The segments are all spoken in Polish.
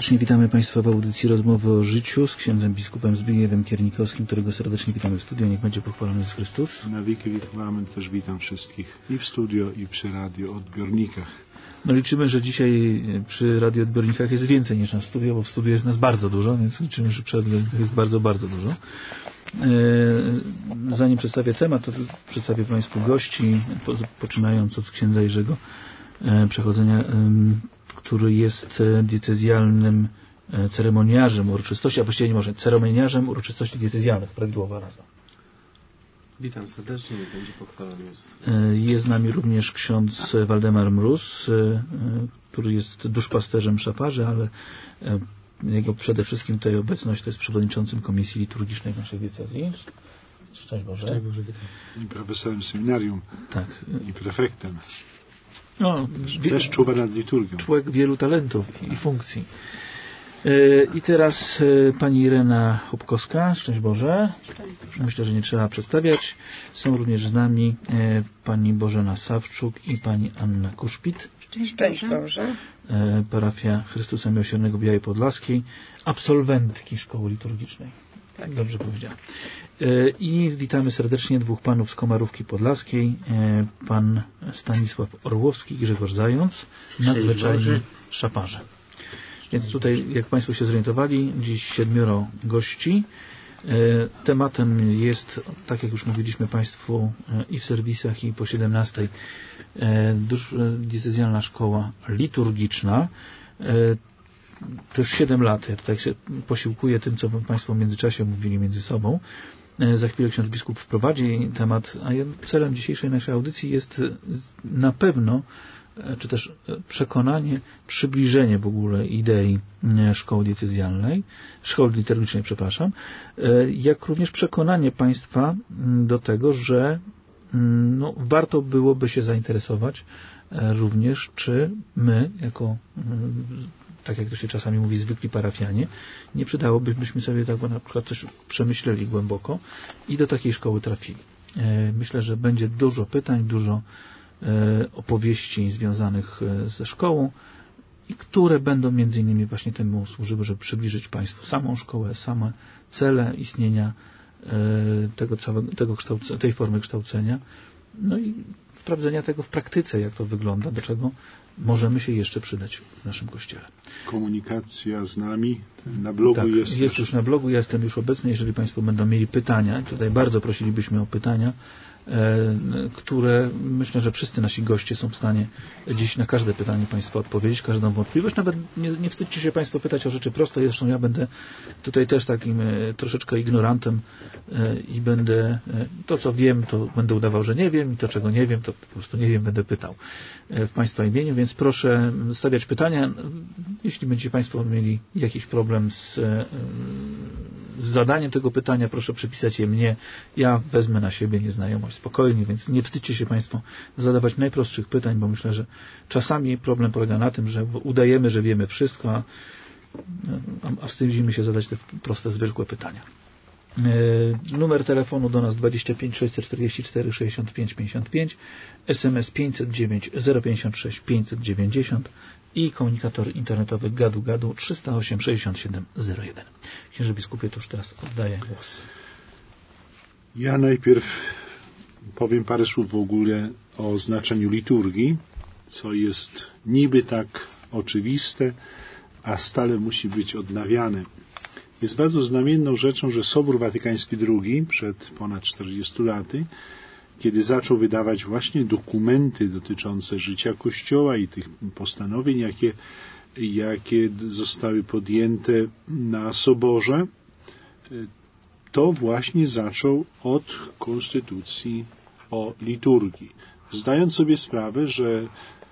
Serdecznie witamy Państwa w audycji Rozmowy o życiu z księdzem biskupem Zbigniewem Kiernikowskim, którego serdecznie witamy w studio. Niech będzie pochwalony Jezus Chrystus. Na wieki witamy, też witam wszystkich i w studio, i przy radioodbiornikach. No liczymy, że dzisiaj przy radioodbiornikach jest więcej niż na studio, bo w studiu jest nas bardzo dużo, więc liczymy, że przy radioodbiornikach jest bardzo, bardzo dużo. Zanim przedstawię temat, to przedstawię Państwu gości, poczynając od księdza Jerzego Przechodzenia, który jest diecezjalnym ceremoniarzem uroczystości, a właściwie nie może, ceremoniarzem uroczystości diecezjalnych, prawidłowa nazwa. Witam serdecznie, niech będzie pochwalony Jezus. Jest z nami również ksiądz Waldemar Mróz, który jest duszpasterzem Szaparzy, ale jego przede wszystkim tutaj obecność to jest przewodniczącym Komisji Liturgicznej w naszej diecezji. Szczęść Boże. Szczęść Boże, witam. I profesorem seminarium. Tak. I prefektem. No, też czuwa nad liturgią. Człowiek wielu talentów i funkcji. I teraz pani Irena Chopkowska. Szczęść Boże. Myślę, że nie trzeba przedstawiać. Są również z nami pani Bożena Sawczuk i pani Anna Kuszpit. Szczęść Boże. Parafia Chrystusa Miłosiernego Białej Podlaskiej. Absolwentki szkoły liturgicznej. Tak, dobrze powiedziałem. I witamy serdecznie dwóch panów z Komarówki Podlaskiej. Pan Stanisław Orłowski i Grzegorz Zając. Nadzwyczajni szaparze. Więc tutaj, jak Państwo się zorientowali, dziś 7 gości. Tematem jest, tak jak już mówiliśmy Państwu i w serwisach, i po 17, diecezjalna szkoła liturgiczna. To już 7 lat. Ja tutaj się posiłkuję tym, co Państwo w międzyczasie mówili między sobą. Za chwilę ksiądz biskup wprowadzi temat, a celem dzisiejszej naszej audycji jest na pewno, czy też przekonanie, przybliżenie w ogóle idei szkoły diecezjalnej, szkoły liturgicznej, przepraszam, jak również przekonanie Państwa do tego, że warto byłoby się zainteresować również, czy my, jako, tak jak to się czasami mówi, zwykli parafianie, nie przydałobyśmy sobie tak, bo na przykład coś przemyśleli głęboko i do takiej szkoły trafili. Myślę, że będzie dużo pytań, dużo opowieści związanych ze szkołą i które będą między innymi właśnie temu służyły, żeby przybliżyć Państwu samą szkołę, same cele istnienia tej formy kształcenia, no i sprawdzenia tego w praktyce, jak to wygląda, do czego możemy się jeszcze przydać w naszym Kościele. Komunikacja z nami na blogu tak, jest już na blogu, ja jestem już obecny, jeżeli Państwo będą mieli pytania, tutaj bardzo prosilibyśmy o pytania, które myślę, że wszyscy nasi goście są w stanie dziś na każde pytanie Państwa odpowiedzieć, każdą wątpliwość. Nawet nie wstydźcie się Państwo pytać o rzeczy proste. Zresztą ja będę tutaj też takim troszeczkę ignorantem i będę to, co wiem, to będę udawał, że nie wiem i to, czego nie wiem, to po prostu nie wiem, będę pytał w Państwa imieniu, więc proszę stawiać pytania. Jeśli będziecie Państwo mieli jakiś problem z zadaniem tego pytania, proszę przypisać je mnie. Ja wezmę na siebie nieznajomość spokojnie, więc nie wstydźcie się Państwo zadawać najprostszych pytań, bo myślę, że czasami problem polega na tym, że udajemy, że wiemy wszystko, a wstydzimy się zadać te proste, zwykłe pytania. Numer telefonu do nas 25 644 65 55, SMS 509 056 590 i komunikator internetowy gadu gadu 308 67 01. Księże biskupie, to już teraz oddaję głos. Ja najpierw powiem parę słów w ogóle o znaczeniu liturgii, co jest niby tak oczywiste, a stale musi być odnawiane. Jest bardzo znamienną rzeczą, że Sobór Watykański II przed ponad 40 laty, kiedy zaczął wydawać właśnie dokumenty dotyczące życia Kościoła i tych postanowień, jakie zostały podjęte na Soborze, to właśnie zaczął od konstytucji o liturgii. Zdając sobie sprawę, że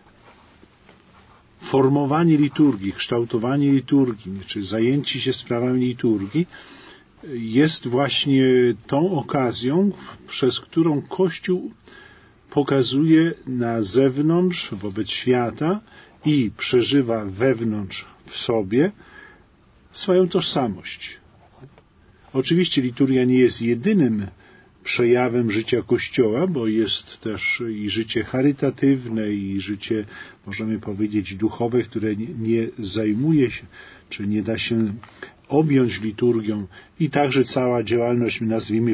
formowanie liturgii, kształtowanie liturgii, czy zajęcie się sprawami liturgii jest właśnie tą okazją, przez którą Kościół pokazuje na zewnątrz, wobec świata i przeżywa wewnątrz w sobie swoją tożsamość. Oczywiście liturgia nie jest jedynym przejawem życia Kościoła, bo jest też i życie charytatywne, i życie, możemy powiedzieć, duchowe, które nie zajmuje się, czy nie da się objąć liturgią, i także cała działalność, nazwijmy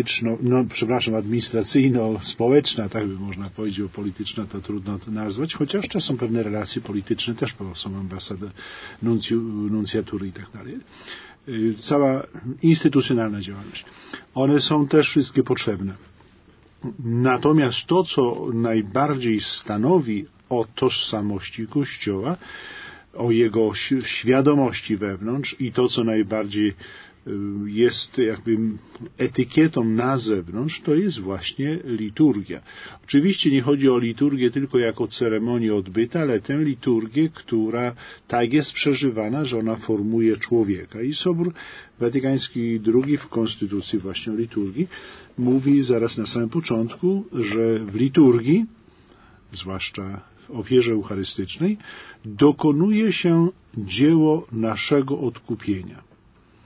administracyjno-społeczna, tak by można powiedzieć, bo polityczna to trudno to nazwać, chociaż to są pewne relacje polityczne, też są ambasady, nuncjatury i tak dalej. Cała instytucjonalna działalność. One są też wszystkie potrzebne. Natomiast to, co najbardziej stanowi o tożsamości Kościoła, o jego świadomości wewnątrz, i to, co najbardziej jest jakby etykietą na zewnątrz, to jest właśnie liturgia. Oczywiście nie chodzi o liturgię tylko jako ceremonię odbyta, ale tę liturgię, która tak jest przeżywana, że ona formuje człowieka. I Sobór Watykański II w Konstytucji właśnie o liturgii mówi zaraz na samym początku, że w liturgii, zwłaszcza w ofierze eucharystycznej, dokonuje się dzieło naszego odkupienia.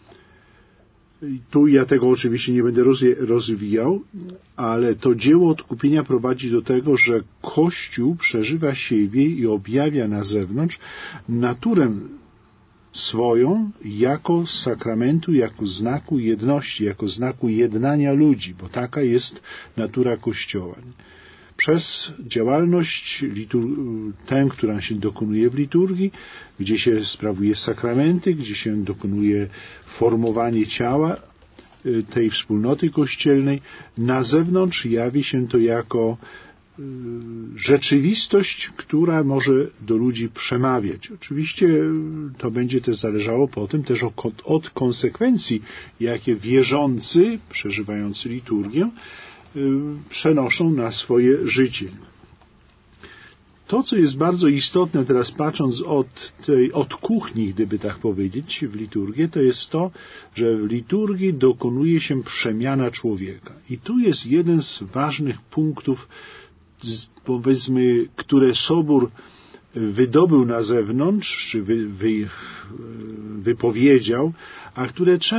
Tu ja tego oczywiście nie będę rozwijał, ale to dzieło odkupienia prowadzi do tego, że Kościół przeżywa siebie i objawia na zewnątrz naturę swoją jako sakramentu, jako znaku jedności, jako znaku jednania ludzi, bo taka jest natura Kościoła. Przez działalność tę, która się dokonuje w liturgii, gdzie się sprawuje sakramenty, gdzie się dokonuje formowanie ciała tej wspólnoty kościelnej, na zewnątrz jawi się to jako rzeczywistość, która może do ludzi przemawiać. Oczywiście to będzie też zależało potem też od konsekwencji, jakie wierzący, przeżywający liturgię, przenoszą na swoje życie. To, co jest bardzo istotne teraz patrząc od kuchni, gdyby tak powiedzieć, w liturgię, to jest to, że w liturgii dokonuje się przemiana człowieka. I tu jest jeden z ważnych punktów, powiedzmy, które Sobór wydobył na zewnątrz, czy wypowiedział, a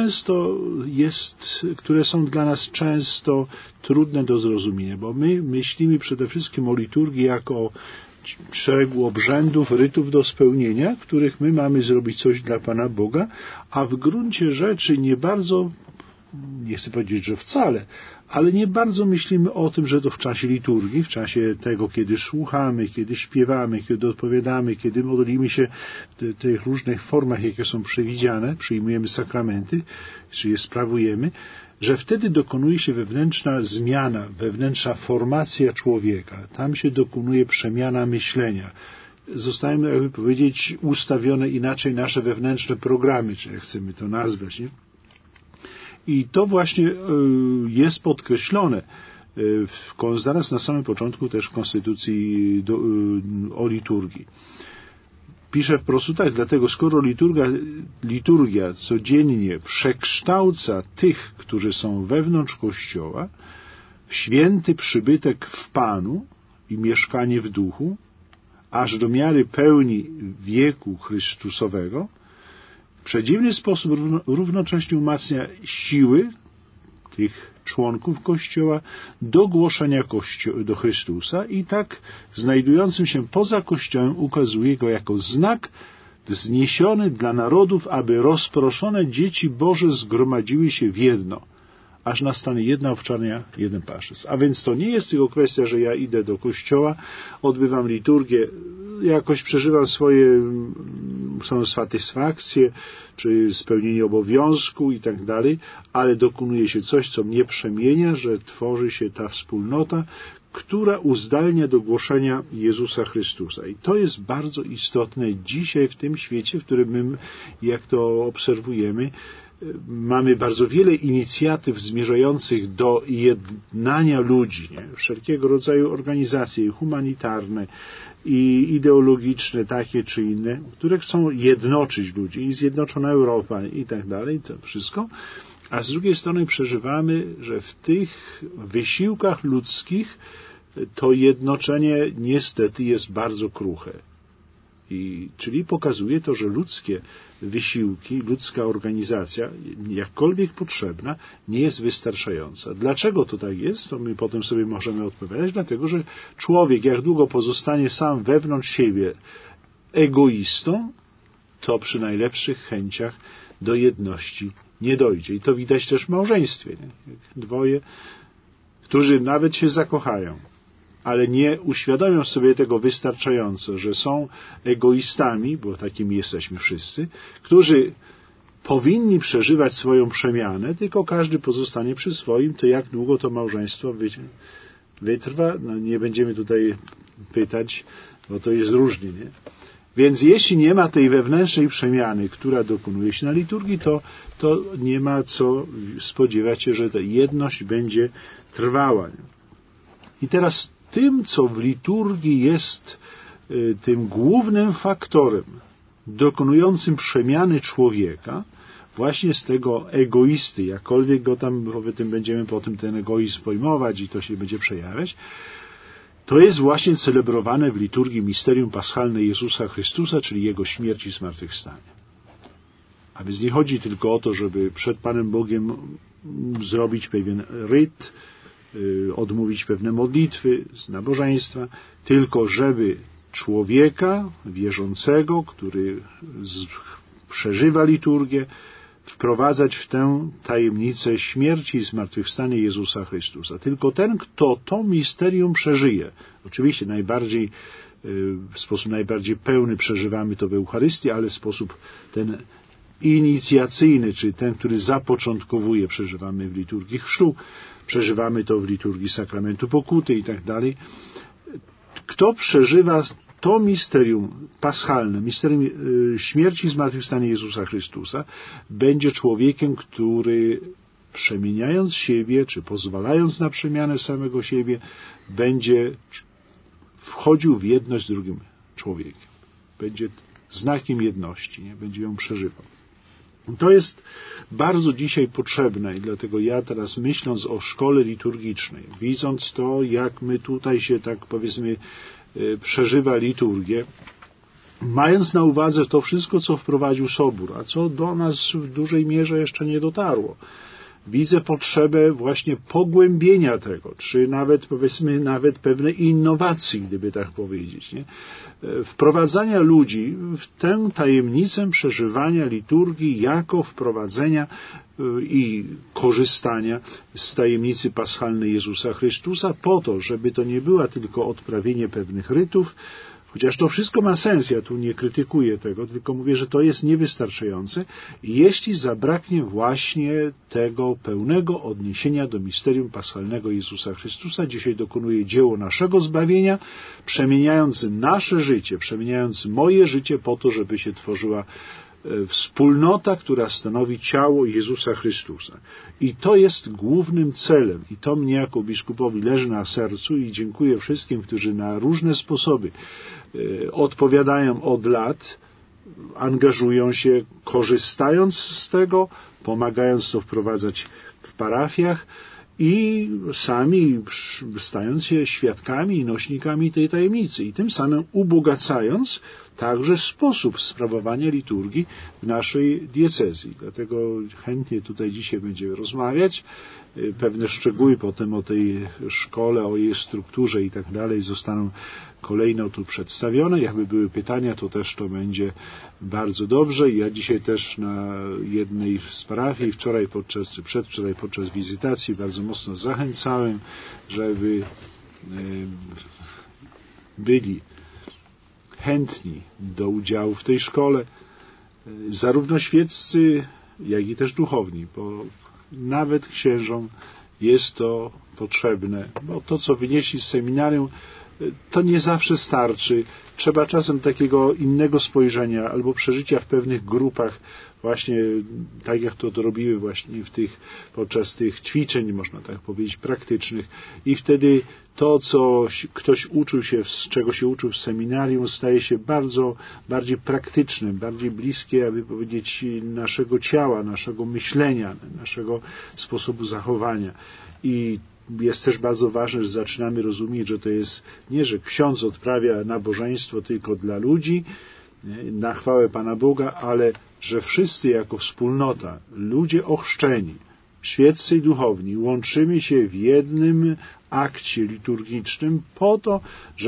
które są dla nas często trudne do zrozumienia, bo my myślimy przede wszystkim o liturgii jako o szeregu obrzędów, rytów do spełnienia, w których my mamy zrobić coś dla Pana Boga, a w gruncie rzeczy nie bardzo, nie chcę powiedzieć, że wcale, ale nie bardzo myślimy o tym, że to w czasie liturgii, w czasie tego, kiedy słuchamy, kiedy śpiewamy, kiedy odpowiadamy, kiedy modlimy się w tych różnych formach, jakie są przewidziane, przyjmujemy sakramenty, czy je sprawujemy, że wtedy dokonuje się wewnętrzna zmiana, wewnętrzna formacja człowieka. Tam się dokonuje przemiana myślenia. Zostają, jakby powiedzieć, ustawione inaczej nasze wewnętrzne programy, czy jak chcemy to nazwać, nie? I to właśnie jest podkreślone zaraz na samym początku też w Konstytucji o liturgii. Pisze wprost tak, dlatego skoro liturgia codziennie przekształca tych, którzy są wewnątrz Kościoła, w święty przybytek w Panu i mieszkanie w duchu, aż do miary pełni wieku Chrystusowego, w przedziwny sposób równocześnie umacnia siły tych członków Kościoła do głoszenia do Chrystusa i tak znajdującym się poza Kościołem ukazuje go jako znak wzniesiony dla narodów, aby rozproszone dzieci Boże zgromadziły się w jedno, aż nastanie jedna owczarnia, jeden pasterz. A więc to nie jest tylko kwestia, że ja idę do kościoła, odbywam liturgię, jakoś przeżywam swoją satysfakcję, czy spełnienie obowiązku i tak dalej, ale dokonuje się coś, co mnie przemienia, że tworzy się ta wspólnota, która uzdalnia do głoszenia Jezusa Chrystusa. I to jest bardzo istotne dzisiaj w tym świecie, w którym my, jak to obserwujemy, mamy bardzo wiele inicjatyw zmierzających do jednania ludzi, nie? Wszelkiego rodzaju organizacje humanitarne i ideologiczne, takie czy inne, które chcą jednoczyć ludzi, i Zjednoczona Europa i tak dalej, to wszystko. A z drugiej strony przeżywamy, że w tych wysiłkach ludzkich to jednoczenie niestety jest bardzo kruche. Czyli pokazuje to, że ludzkie wysiłki, ludzka organizacja, jakkolwiek potrzebna, nie jest wystarczająca. Dlaczego to tak jest? To my potem sobie możemy odpowiadać. Dlatego, że człowiek, jak długo pozostanie sam wewnątrz siebie egoistą, to przy najlepszych chęciach do jedności nie dojdzie. I to widać też w małżeństwie. Nie? Dwoje, którzy nawet się zakochają, ale nie uświadomią sobie tego wystarczająco, że są egoistami, bo takimi jesteśmy wszyscy, którzy powinni przeżywać swoją przemianę, tylko każdy pozostanie przy swoim, to jak długo to małżeństwo wytrwa? No nie będziemy tutaj pytać, bo to jest różnie, nie? Więc jeśli nie ma tej wewnętrznej przemiany, która dokonuje się na liturgii, to nie ma co spodziewać się, że ta jedność będzie trwała. I teraz tym, co w liturgii jest tym głównym faktorem dokonującym przemiany człowieka, właśnie z tego egoisty, jakkolwiek go tam, powiedzmy, będziemy potem ten egoizm pojmować i to się będzie przejawiać, to jest właśnie celebrowane w liturgii misterium paschalne Jezusa Chrystusa, czyli Jego śmierć i zmartwychwstanie. A więc nie chodzi tylko o to, żeby przed Panem Bogiem zrobić pewien ryt, odmówić pewne modlitwy z nabożeństwa, tylko żeby człowieka wierzącego, który przeżywa liturgię, wprowadzać w tę tajemnicę śmierci i zmartwychwstania Jezusa Chrystusa. Tylko ten, kto to misterium przeżyje, oczywiście w sposób najbardziej pełny przeżywamy to w Eucharystii, ale w sposób ten inicjacyjny, czy ten, który zapoczątkowuje, przeżywamy w liturgii chrztu, przeżywamy to w liturgii sakramentu pokuty i tak dalej. Kto przeżywa to misterium paschalne, misterium śmierci i zmartwychwstania Jezusa Chrystusa, będzie człowiekiem, który przemieniając siebie, czy pozwalając na przemianę samego siebie, będzie wchodził w jedność z drugim człowiekiem. Będzie znakiem jedności, nie? Będzie ją przeżywał. To jest bardzo dzisiaj potrzebne i dlatego ja teraz, myśląc o szkole liturgicznej, widząc to, jak my tutaj się, tak powiedzmy, przeżywa liturgię, mając na uwadze to wszystko, co wprowadził Sobór, a co do nas w dużej mierze jeszcze nie dotarło, widzę potrzebę właśnie pogłębienia tego, czy nawet, powiedzmy, nawet pewnej innowacji, gdyby tak powiedzieć, nie? Wprowadzania ludzi w tę tajemnicę przeżywania liturgii jako wprowadzenia i korzystania z tajemnicy paschalnej Jezusa Chrystusa po to, żeby to nie była tylko odprawienie pewnych rytów, chociaż to wszystko ma sens, ja tu nie krytykuję tego, tylko mówię, że to jest niewystarczające, jeśli zabraknie właśnie tego pełnego odniesienia do misterium paschalnego Jezusa Chrystusa. Dzisiaj dokonuje dzieło naszego zbawienia, przemieniając nasze życie, przemieniając moje życie po to, żeby się tworzyła wspólnota, która stanowi ciało Jezusa Chrystusa. I to jest głównym celem. I to mnie jako biskupowi leży na sercu i dziękuję wszystkim, którzy na różne sposoby odpowiadają od lat, angażują się, korzystając z tego, pomagając to wprowadzać w parafiach i sami stając się świadkami i nośnikami tej tajemnicy i tym samym ubogacając także sposób sprawowania liturgii w naszej diecezji. Dlatego chętnie tutaj dzisiaj będziemy rozmawiać. Pewne szczegóły potem o tej szkole, o jej strukturze i tak dalej zostaną kolejno tu przedstawione. Jakby były pytania, to też to będzie bardzo dobrze. Ja dzisiaj też na jednej z parafii, przedwczoraj podczas wizytacji bardzo mocno zachęcałem, żeby byli chętni do udziału w tej szkole, zarówno świeccy, jak i też duchowni, bo nawet księżom jest to potrzebne, bo to, co wynieśli z seminarium, to nie zawsze starczy. Trzeba czasem takiego innego spojrzenia albo przeżycia w pewnych grupach, właśnie tak jak to robiły właśnie podczas tych ćwiczeń, można tak powiedzieć, praktycznych. I wtedy to, co ktoś uczył się, z czego się uczył w seminarium, staje się bardziej praktycznym, bardziej bliskie, aby powiedzieć, naszego ciała, naszego myślenia, naszego sposobu zachowania. I jest też bardzo ważne, że zaczynamy rozumieć, że to jest nie, że ksiądz odprawia nabożeństwo tylko dla ludzi, nie? Na chwałę Pana Boga, ale że wszyscy jako wspólnota, ludzie ochrzczeni, świeccy i duchowni, łączymy się w jednym akcie liturgicznym po to,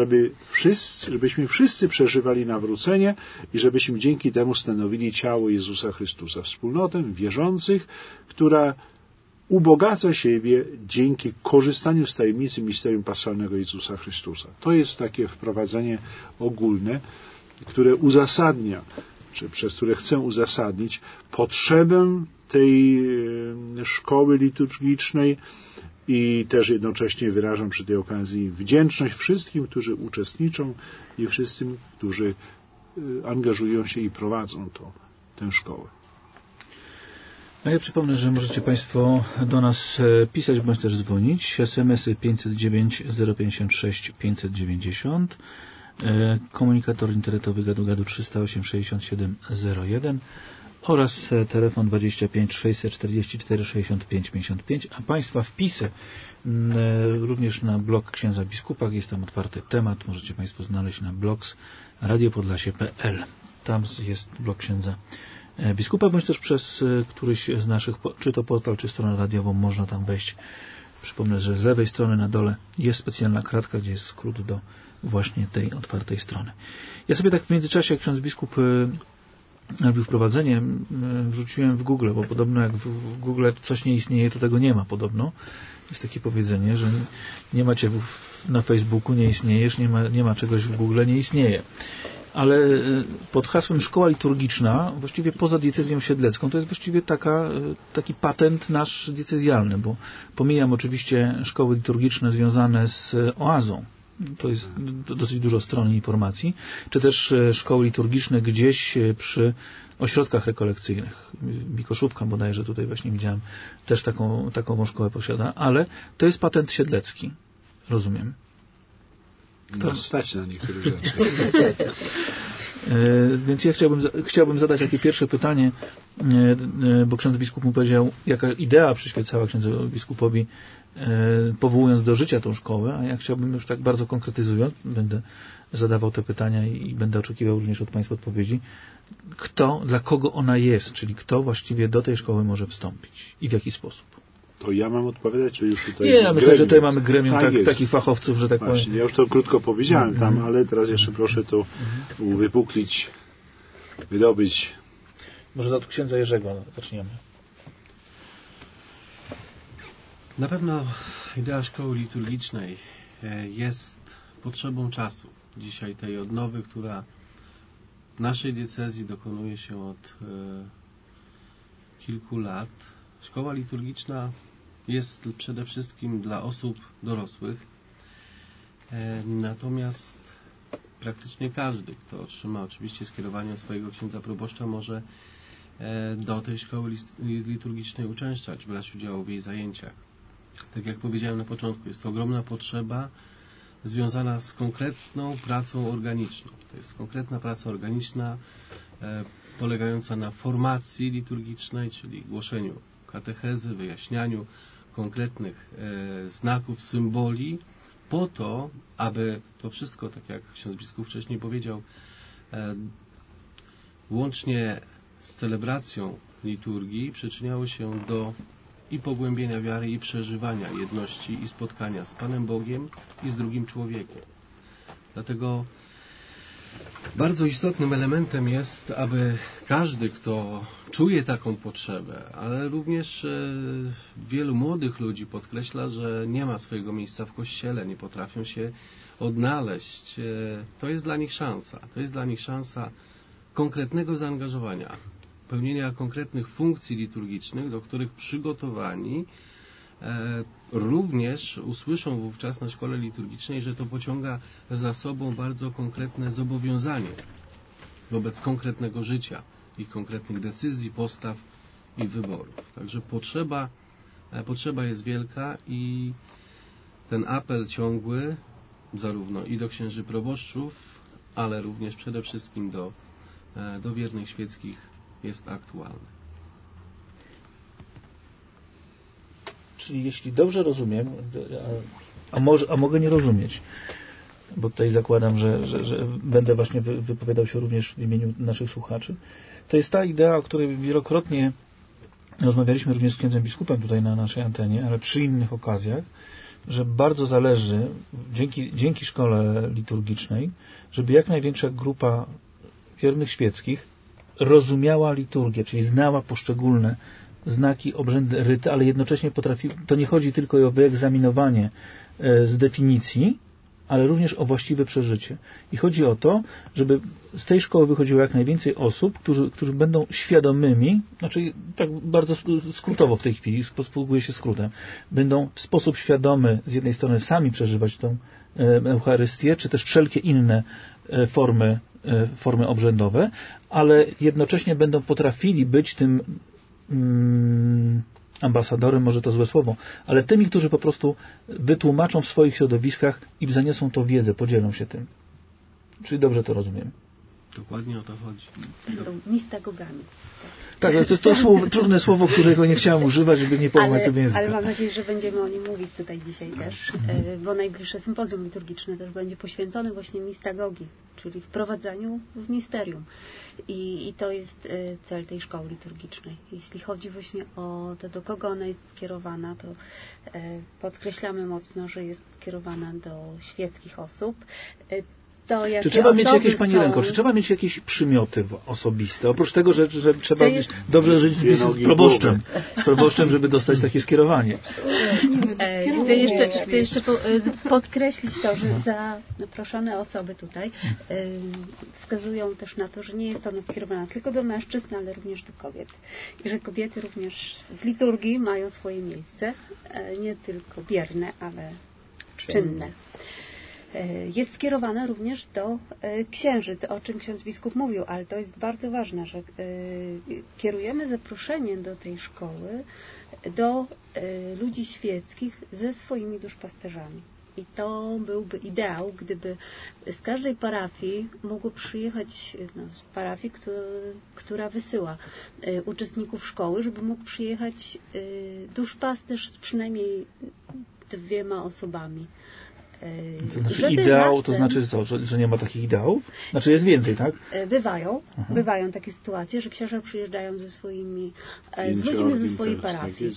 żebyśmy wszyscy przeżywali nawrócenie i żebyśmy dzięki temu stanowili ciało Jezusa Chrystusa. Wspólnotę wierzących, która ubogaca siebie dzięki korzystaniu z tajemnicy misterium paschalnego Jezusa Chrystusa. To jest takie wprowadzenie ogólne, które uzasadnia, czy przez które chcę uzasadnić potrzebę tej szkoły liturgicznej i też jednocześnie wyrażam przy tej okazji wdzięczność wszystkim, którzy uczestniczą i wszystkim, którzy angażują się i prowadzą tę szkołę. No ja przypomnę, że możecie Państwo do nas pisać bądź też dzwonić. SMS-y 509 056 590, komunikator internetowy gadu-gadu 308 67 01 oraz telefon 25 644 65 55, a Państwa wpisy również na blog księdza biskupa, jest tam otwarty temat, możecie Państwo znaleźć na blogs.radiopodlasie.pl. Tam jest blog księdza biskupa, bądź też przez któryś z naszych, czy to portal, czy stronę radiową, można tam wejść. Przypomnę, że z lewej strony na dole jest specjalna kratka, gdzie jest skrót do właśnie tej otwartej strony. Ja sobie tak w międzyczasie, jak ksiądz biskup robił wprowadzenie, wrzuciłem w Google, bo podobno jak w Google coś nie istnieje, to tego nie ma podobno. Jest takie powiedzenie, że nie macie na Facebooku, nie istniejesz, nie ma czegoś w Google, nie istnieje. Ale pod hasłem szkoła liturgiczna, właściwie poza diecezją siedlecką, to jest właściwie taki patent nasz diecezjalny, bo pomijam oczywiście szkoły liturgiczne związane z oazą. To jest dosyć dużo stron informacji, czy też szkoły liturgiczne gdzieś przy ośrodkach rekolekcyjnych. Mikoszówka bodajże tutaj właśnie widziałem, też taką szkołę posiada, ale to jest patent siedlecki. Rozumiem. No, stać na niektóre rzeczy. Więc ja chciałbym zadać takie pierwsze pytanie, bo ksiądz biskup mu powiedział, jaka idea przyświecała księdzu biskupowi, powołując do życia tą szkołę, a ja chciałbym już tak bardzo konkretyzując, będę zadawał te pytania i będę oczekiwał również od Państwa odpowiedzi, dla kogo ona jest, czyli kto właściwie do tej szkoły może wstąpić i w jaki sposób. To ja mam odpowiadać, czy już tutaj... Nie, ja myślę, że tutaj mamy gremium takich fachowców, że tak powiem. Ja już to krótko powiedziałem tam, ale teraz jeszcze proszę to uwypuklić, wydobyć. Może od księdza Jerzego zaczniemy. Na pewno idea szkoły liturgicznej jest potrzebą czasu. Dzisiaj tej odnowy, która w naszej diecezji dokonuje się od kilku lat. Szkoła liturgiczna jest przede wszystkim dla osób dorosłych, natomiast praktycznie każdy, kto otrzyma oczywiście skierowanie od swojego księdza proboszcza, może do tej szkoły liturgicznej uczęszczać, brać udział w jej zajęciach. Tak jak powiedziałem na początku, jest to ogromna potrzeba związana z konkretną pracą organiczną. To jest konkretna praca organiczna polegająca na formacji liturgicznej, czyli głoszeniu katechezy, wyjaśnianiu konkretnych znaków, symboli, po to, aby to wszystko, tak jak ksiądz biskup wcześniej powiedział, łącznie z celebracją liturgii przyczyniało się do i pogłębienia wiary, i przeżywania jedności, i spotkania z Panem Bogiem i z drugim człowiekiem. Dlatego bardzo istotnym elementem jest, aby każdy, kto czuje taką potrzebę, ale również wielu młodych ludzi podkreśla, że nie ma swojego miejsca w Kościele, nie potrafią się odnaleźć. To jest dla nich szansa. To jest dla nich szansa konkretnego zaangażowania, pełnienia konkretnych funkcji liturgicznych, do których przygotowani również usłyszą wówczas na szkole liturgicznej, że to pociąga za sobą bardzo konkretne zobowiązanie wobec konkretnego życia, ich konkretnych decyzji, postaw i wyborów. Także potrzeba jest wielka i ten apel ciągły zarówno i do księży proboszczów, ale również przede wszystkim do wiernych świeckich jest aktualny. Czyli jeśli dobrze rozumiem, a mogę nie rozumieć, bo tutaj zakładam, że będę właśnie wypowiadał się również w imieniu naszych słuchaczy. To jest ta idea, o której wielokrotnie rozmawialiśmy również z księdzem biskupem tutaj na naszej antenie, ale przy innych okazjach, że bardzo zależy, dzięki szkole liturgicznej, żeby jak największa grupa wiernych świeckich rozumiała liturgię, czyli znała poszczególne znaki, obrzędy, ryty, ale jednocześnie to nie chodzi tylko o wyegzaminowanie z definicji, ale również o właściwe przeżycie. I chodzi o to, żeby z tej szkoły wychodziło jak najwięcej osób, którzy będą świadomymi, znaczy tak bardzo skrótowo w tej chwili, posługuję się skrótem, będą w sposób świadomy z jednej strony sami przeżywać tą Eucharystię, czy też wszelkie inne formy obrzędowe, ale jednocześnie będą potrafili być tym ambasadorem, może to złe słowo, ale tymi, którzy po prostu wytłumaczą w swoich środowiskach i zaniosą tą wiedzę, podzielą się tym. Czyli dobrze to rozumiem. Dokładnie o to chodzi. Będą mistagogami. Tak, ale to jest trudne słowo, którego nie chciałem używać, żeby nie połamać sobie języka. Ale mam nadzieję, że będziemy o nim mówić tutaj dzisiaj też, bo najbliższe sympozjum liturgiczne też będzie poświęcone właśnie mistagogii, czyli wprowadzaniu w misterium. I to jest cel tej szkoły liturgicznej. Jeśli chodzi właśnie o to, do kogo ona jest skierowana, to podkreślamy mocno, że jest skierowana do świeckich osób. Czy trzeba mieć jakieś, Pani Renko, czy trzeba mieć jakieś przymioty osobiste? Oprócz tego, że trzeba dobrze żyć z proboszczem, żeby dostać takie skierowanie. Chcę jeszcze podkreślić to, że zaproszone osoby tutaj wskazują też na to, że nie jest ona skierowana tylko do mężczyzn, ale również do kobiet. I że kobiety również w liturgii mają swoje miejsce, nie tylko bierne, ale czynne. Jest skierowana również do księżyc, o czym ksiądz biskup mówił, ale to jest bardzo ważne, że kierujemy zaproszenie do tej szkoły do ludzi świeckich ze swoimi duszpasterzami. I to byłby ideał, gdyby z każdej parafii mogło przyjechać, z parafii, która wysyła uczestników szkoły, żeby mógł przyjechać duszpasterz z przynajmniej 2 osobami. To znaczy ideał, to znaczy co, że nie ma takich ideałów? Znaczy jest więcej, tak? Bywają takie sytuacje, że księża przyjeżdżają ze swoimi, z ludźmi ze swojej parafii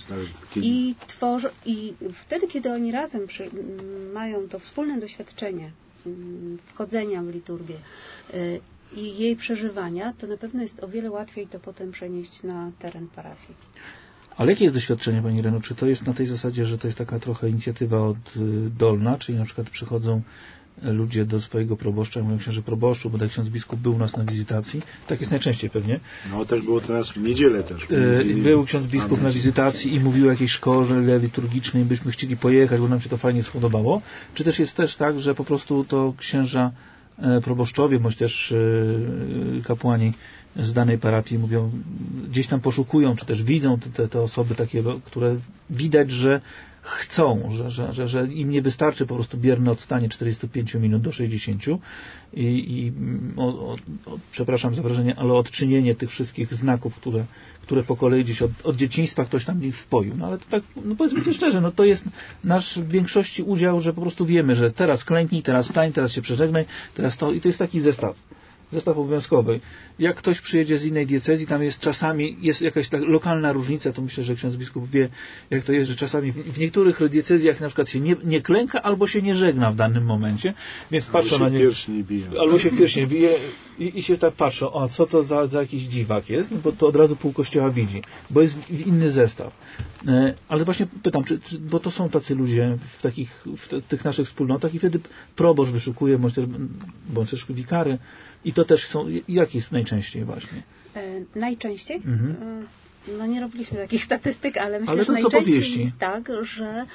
i wtedy, kiedy oni razem mają to wspólne doświadczenie wchodzenia w liturgię i jej przeżywania, to na pewno jest o wiele łatwiej to potem przenieść na teren parafii. Ale jakie jest doświadczenie, Pani Reno? Czy to jest na tej zasadzie, że to jest taka trochę inicjatywa oddolna, czyli na przykład przychodzą ludzie do swojego proboszcza i mówią: księże proboszczu, bo tak ksiądz biskup był u nas na wizytacji. Tak jest najczęściej pewnie. No tak było teraz w niedzielę też. Był ksiądz biskup na wizytacji i mówił o jakiejś szkole liturgicznej, byśmy chcieli pojechać, bo nam się to fajnie spodobało. Czy też jest też tak, że po prostu to księża proboszczowie, bądź też kapłani z danej parafii mówią, gdzieś tam poszukują, czy też widzą te osoby takie, które widać, że chcą, że im nie wystarczy po prostu bierne odstanie 45 minut do 60 przepraszam za wrażenie, ale odczynienie tych wszystkich znaków, które po kolei gdzieś od dzieciństwa ktoś tam ich wpoił. No ale to tak, no powiedzmy sobie szczerze, no to jest nasz w większości udział, że po prostu wiemy, że teraz klęknij, teraz stań, teraz się przeżegnaj, teraz to i to jest taki zestaw obowiązkowy. Jak ktoś przyjedzie z innej diecezji, tam jest czasami jakaś tak lokalna różnica, to myślę, że ksiądz biskup wie, jak to jest, że czasami w niektórych diecezjach na przykład się nie klęka, albo się nie żegna w danym momencie, więc patrzą na nie. Albo się w piersi bije i się tak patrzą, a co to za jakiś dziwak jest, no bo to od razu pół kościoła widzi, bo jest inny zestaw. Ale właśnie pytam, bo to są tacy ludzie w tych naszych wspólnotach i wtedy proboszcz wyszukuje, bądź też wikary. I to też są, jak jest najczęściej właśnie? Najczęściej? No nie robiliśmy takich statystyk, ale myślę, że najczęściej jest tak, że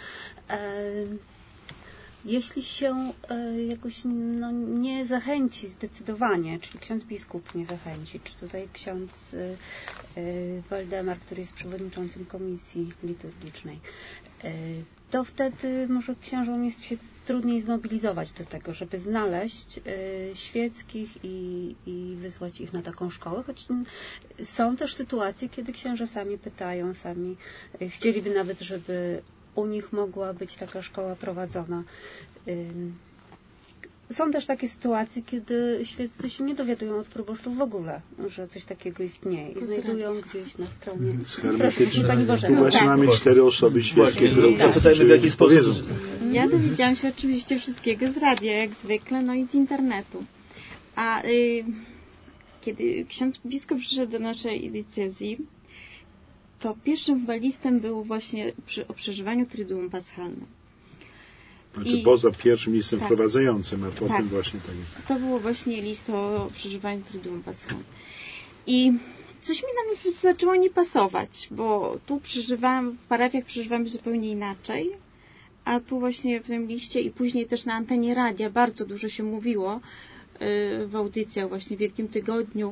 jeśli się jakoś nie zachęci zdecydowanie, czyli ksiądz biskup nie zachęci, czy tutaj ksiądz Waldemar, który jest przewodniczącym komisji liturgicznej, to wtedy może księżom jest się trudniej zmobilizować do tego, żeby znaleźć świeckich i wysłać ich na taką szkołę, choć są też sytuacje, kiedy księża sami pytają, sami chcieliby nawet, żeby u nich mogła być taka szkoła prowadzona. są też takie sytuacje, kiedy świeccy się nie dowiadują od proboszczów w ogóle, że coś takiego istnieje i znajdują gdzieś na stronie. Hermetyczne. Pani Bożena. Tu właśnie mamy 4 osoby świeckie, które Zapytajmy, w jaki sposób. Ja dowiedziałam się oczywiście wszystkiego z radia, jak zwykle, no i z internetu. A kiedy ksiądz biskup przyszedł do naszej diecezji, to pierwszym chyba listem był właśnie o przeżywaniu Triduum Paschalnym. Znaczy poza pierwszym listem wprowadzającym, a potem właśnie tak jest. To było właśnie list o przeżywaniu Triduum Paschalnym. I coś mi tam zaczęło nie pasować, bo tu w parafiach przeżywamy zupełnie inaczej, a tu właśnie w tym liście i później też na antenie radia bardzo dużo się mówiło w audycjach właśnie w Wielkim Tygodniu.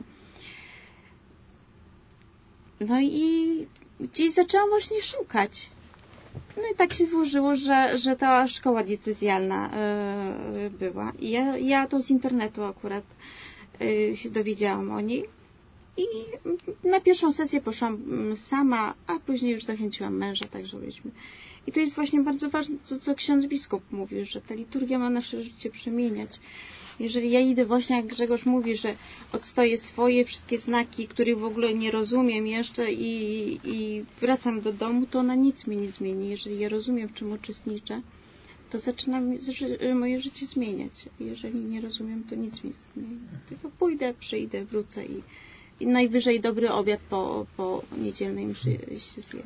No i gdzieś zaczęłam właśnie szukać. No i tak się złożyło, że ta szkoła diecezjalna była. I ja to z internetu akurat się dowiedziałam o niej. I na pierwszą sesję poszłam sama, a później już zachęciłam męża, także byliśmy. I to jest właśnie bardzo ważne, co ksiądz biskup mówił, że ta liturgia ma nasze życie przemieniać. Jeżeli ja idę właśnie, jak Grzegorz mówi, że odstoję swoje wszystkie znaki, których w ogóle nie rozumiem jeszcze i wracam do domu, to ona nic mnie nie zmieni. Jeżeli ja rozumiem, w czym uczestniczę, to zaczynam moje życie zmieniać. Jeżeli nie rozumiem, to nic mi nie zmieni. Tylko pójdę, przyjdę, wrócę i najwyżej dobry obiad po niedzielnej mszy się zje.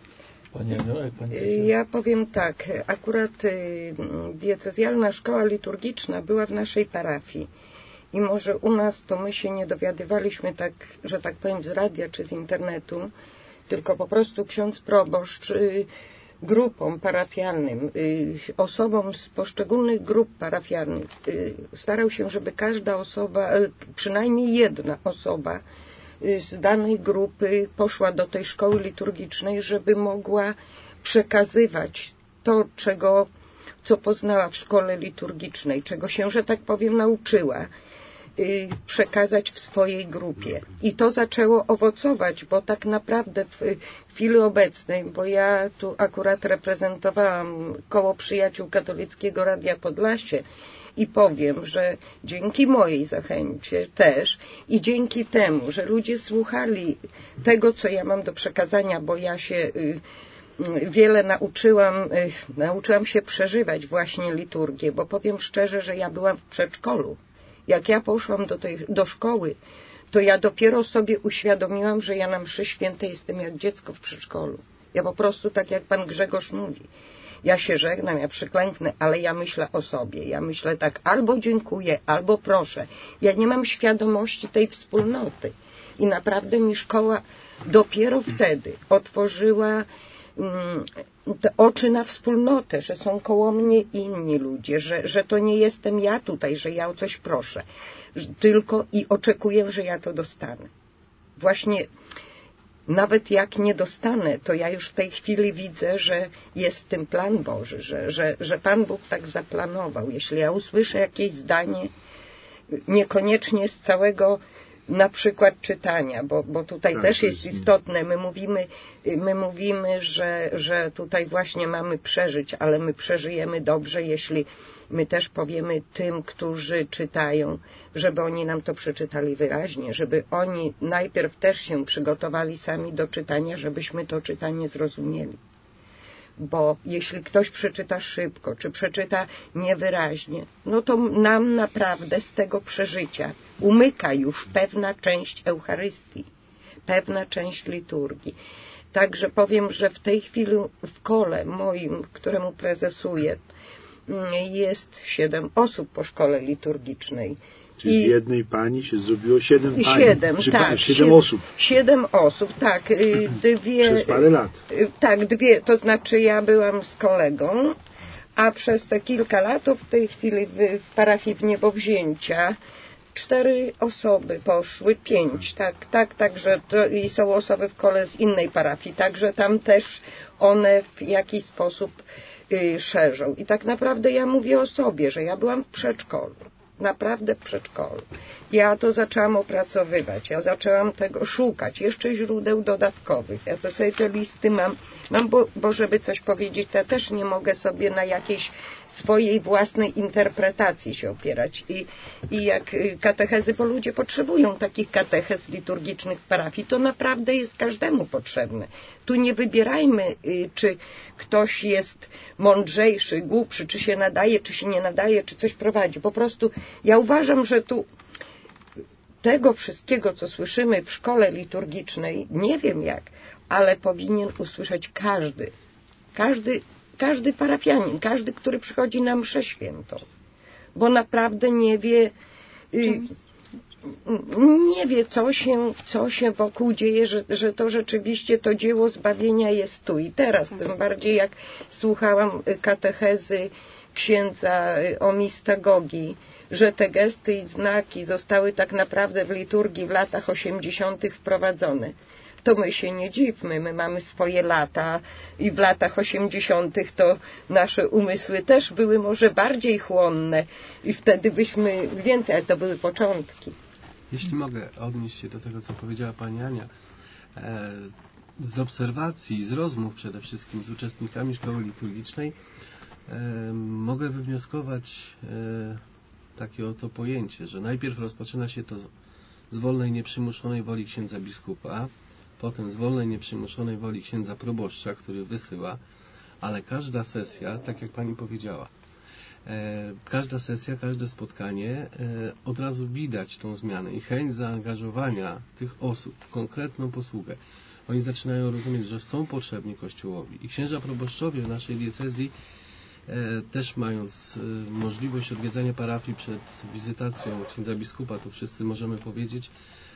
Ja powiem tak, akurat diecezjalna szkoła liturgiczna była w naszej parafii i może u nas to my się nie dowiadywaliśmy tak, że tak powiem z radia czy z internetu, tylko po prostu ksiądz proboszcz grupom parafialnym, osobom z poszczególnych grup parafialnych starał się, żeby każda osoba, przynajmniej jedna osoba z danej grupy poszła do tej szkoły liturgicznej, żeby mogła przekazywać to, co poznała w szkole liturgicznej, czego się, że tak powiem, nauczyła, przekazać w swojej grupie. I to zaczęło owocować, bo tak naprawdę w chwili obecnej, bo ja tu akurat reprezentowałam Koło Przyjaciół Katolickiego Radia Podlasie, i powiem, że dzięki mojej zachęcie też i dzięki temu, że ludzie słuchali tego, co ja mam do przekazania, bo ja się wiele nauczyłam się przeżywać właśnie liturgię, bo powiem szczerze, że ja byłam w przedszkolu. Jak ja poszłam do szkoły, to ja dopiero sobie uświadomiłam, że ja na mszy świętej jestem jak dziecko w przedszkolu. Ja po prostu, tak jak pan Grzegorz mówi, ja się żegnam, ja przyklęknę, ale ja myślę o sobie. Ja myślę tak, albo dziękuję, albo proszę. Ja nie mam świadomości tej wspólnoty. I naprawdę mi szkoła dopiero wtedy otworzyła te oczy na wspólnotę, że są koło mnie inni ludzie, że to nie jestem ja tutaj, że ja o coś proszę, tylko i oczekuję, że ja to dostanę. Właśnie nawet jak nie dostanę, to ja już w tej chwili widzę, że jest w tym plan Boży, że Pan Bóg tak zaplanował. Jeśli ja usłyszę jakieś zdanie, niekoniecznie z całego na przykład czytania, bo tutaj tak, też jest istotne. My mówimy, że tutaj właśnie mamy przeżyć, ale my przeżyjemy dobrze, jeśli my też powiemy tym, którzy czytają, żeby oni nam to przeczytali wyraźnie, żeby oni najpierw też się przygotowali sami do czytania, żebyśmy to czytanie zrozumieli. Bo jeśli ktoś przeczyta szybko, czy przeczyta niewyraźnie, no to nam naprawdę z tego przeżycia umyka już pewna część Eucharystii, pewna część liturgii. Także powiem, że w tej chwili w kole moim, któremu prezesuję, jest 7 osób po szkole liturgicznej. Czyli z jednej pani się zrobiło 7 pani. 7 osób. 7 osób, tak. Przez parę lat. Tak, to znaczy ja byłam z kolegą, a przez te kilka lat, w tej chwili w parafii w Niebowzięcia 4 osoby poszły, 5, także i są osoby w kole z innej parafii, także tam też one w jakiś sposób szerzą. I tak naprawdę ja mówię o sobie, że ja byłam w przedszkolu. Naprawdę w przedszkolu. Ja to zaczęłam opracowywać, ja zaczęłam tego szukać, jeszcze źródeł dodatkowych. Ja to sobie te listy mam bo żeby coś powiedzieć, to ja też nie mogę sobie na jakiejś swojej własnej interpretacji się opierać. I jak katechezy, bo ludzie potrzebują takich katechez liturgicznych w parafii, to naprawdę jest każdemu potrzebne. Tu nie wybierajmy, czy ktoś jest mądrzejszy, głupszy, czy się nadaje, czy się nie nadaje, czy coś prowadzi. Po prostu ja uważam, że tu tego wszystkiego, co słyszymy w szkole liturgicznej, nie wiem jak, ale powinien usłyszeć każdy parafianin, każdy, który przychodzi na mszę świętą, bo naprawdę nie wie, co się wokół dzieje, że to rzeczywiście to dzieło zbawienia jest tu i teraz. Tym bardziej jak słuchałam katechezy księdza o mistagogii, że te gesty i znaki zostały tak naprawdę w liturgii w latach 80. wprowadzone. To my się nie dziwmy, my mamy swoje lata i w latach 80. to nasze umysły też były może bardziej chłonne i wtedy byśmy więcej, ale to były początki. Jeśli mogę odnieść się do tego, co powiedziała pani Ania, z obserwacji, z rozmów przede wszystkim z uczestnikami szkoły liturgicznej, mogę wywnioskować takie oto pojęcie, że najpierw rozpoczyna się to z wolnej, nieprzymuszonej woli księdza biskupa, potem z wolnej, nieprzymuszonej woli księdza proboszcza, który wysyła, ale każda sesja, tak jak pani powiedziała, każda sesja, każde spotkanie, od razu widać tą zmianę i chęć zaangażowania tych osób w konkretną posługę. Oni zaczynają rozumieć, że są potrzebni Kościołowi. I księża proboszczowie w naszej diecezji, też mając możliwość odwiedzania parafii przed wizytacją księdza biskupa, to wszyscy możemy powiedzieć,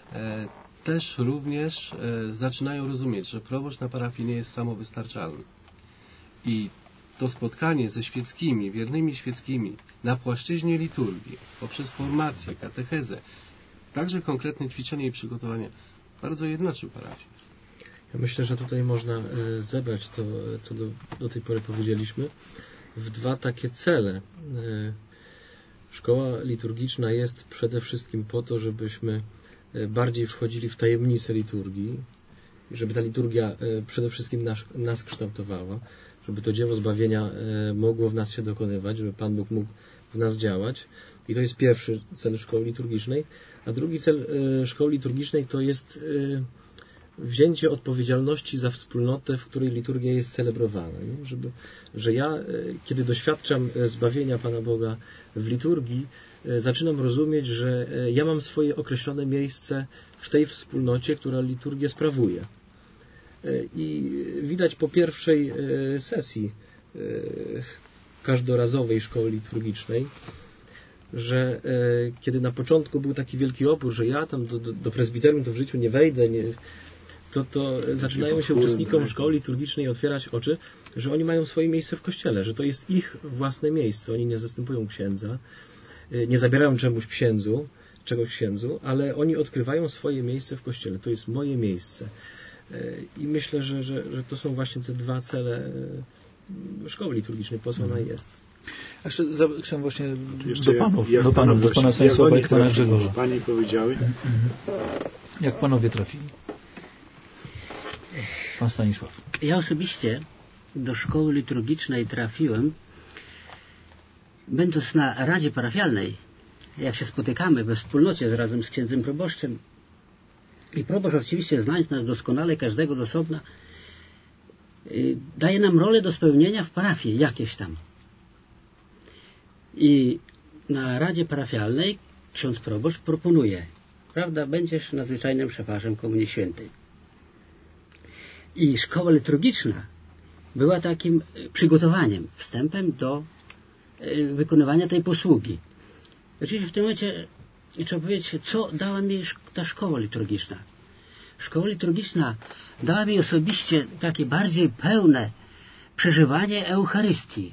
też również zaczynają rozumieć, że proboszcz na parafii nie jest samowystarczalny. I to spotkanie ze świeckimi, wiernymi świeckimi na płaszczyźnie liturgii, poprzez formację, katechezę, także konkretne ćwiczenie i przygotowanie, bardzo jednoczył parafię. Ja myślę, że tutaj można zebrać to, co do tej pory powiedzieliśmy, w dwa takie cele. Szkoła liturgiczna jest przede wszystkim po to, żebyśmy bardziej wchodzili w tajemnicę liturgii, żeby ta liturgia przede wszystkim nas kształtowała, żeby to dzieło zbawienia mogło w nas się dokonywać, żeby Pan Bóg mógł w nas działać. I to jest pierwszy cel szkoły liturgicznej. A drugi cel szkoły liturgicznej to jest wzięcie odpowiedzialności za wspólnotę, w której liturgia jest celebrowana. Nie? Że ja, kiedy doświadczam zbawienia Pana Boga w liturgii, zaczynam rozumieć, że ja mam swoje określone miejsce w tej wspólnocie, która liturgię sprawuje. I widać po pierwszej sesji każdorazowej szkoły liturgicznej, że kiedy na początku był taki wielki opór, że ja tam do prezbiterium to w życiu nie wejdę, to zaczynają się uczestnikom szkoły liturgicznej otwierać oczy, że oni mają swoje miejsce w Kościele, że to jest ich własne miejsce. Oni nie zastępują księdza, nie zabierają czegoś księdzu, ale oni odkrywają swoje miejsce w Kościele. To jest moje miejsce. I myślę, że to są właśnie te dwa cele szkoły liturgicznej, po co ona jest. Jeszcze chciałem właśnie do panów, do pana Stanisława i pana Grzegorza. Pani powiedziały? Jak panowie trafili? Pan Stanisław. Ja osobiście do szkoły liturgicznej trafiłem, będąc na Radzie Parafialnej, jak się spotykamy we wspólnocie razem z księdzem proboszczem. I proboszcz oczywiście, znając nas doskonale, każdego z osobna, daje nam rolę do spełnienia w parafii, jakieś tam. I na Radzie Parafialnej ksiądz proboszcz proponuje, prawda, będziesz nadzwyczajnym szefarzem Komunii Świętej. I szkoła liturgiczna była takim przygotowaniem, wstępem do wykonywania tej posługi. Oczywiście w tym momencie trzeba powiedzieć, co dała mi ta szkoła liturgiczna. Szkoła liturgiczna dała mi osobiście takie bardziej pełne przeżywanie Eucharystii.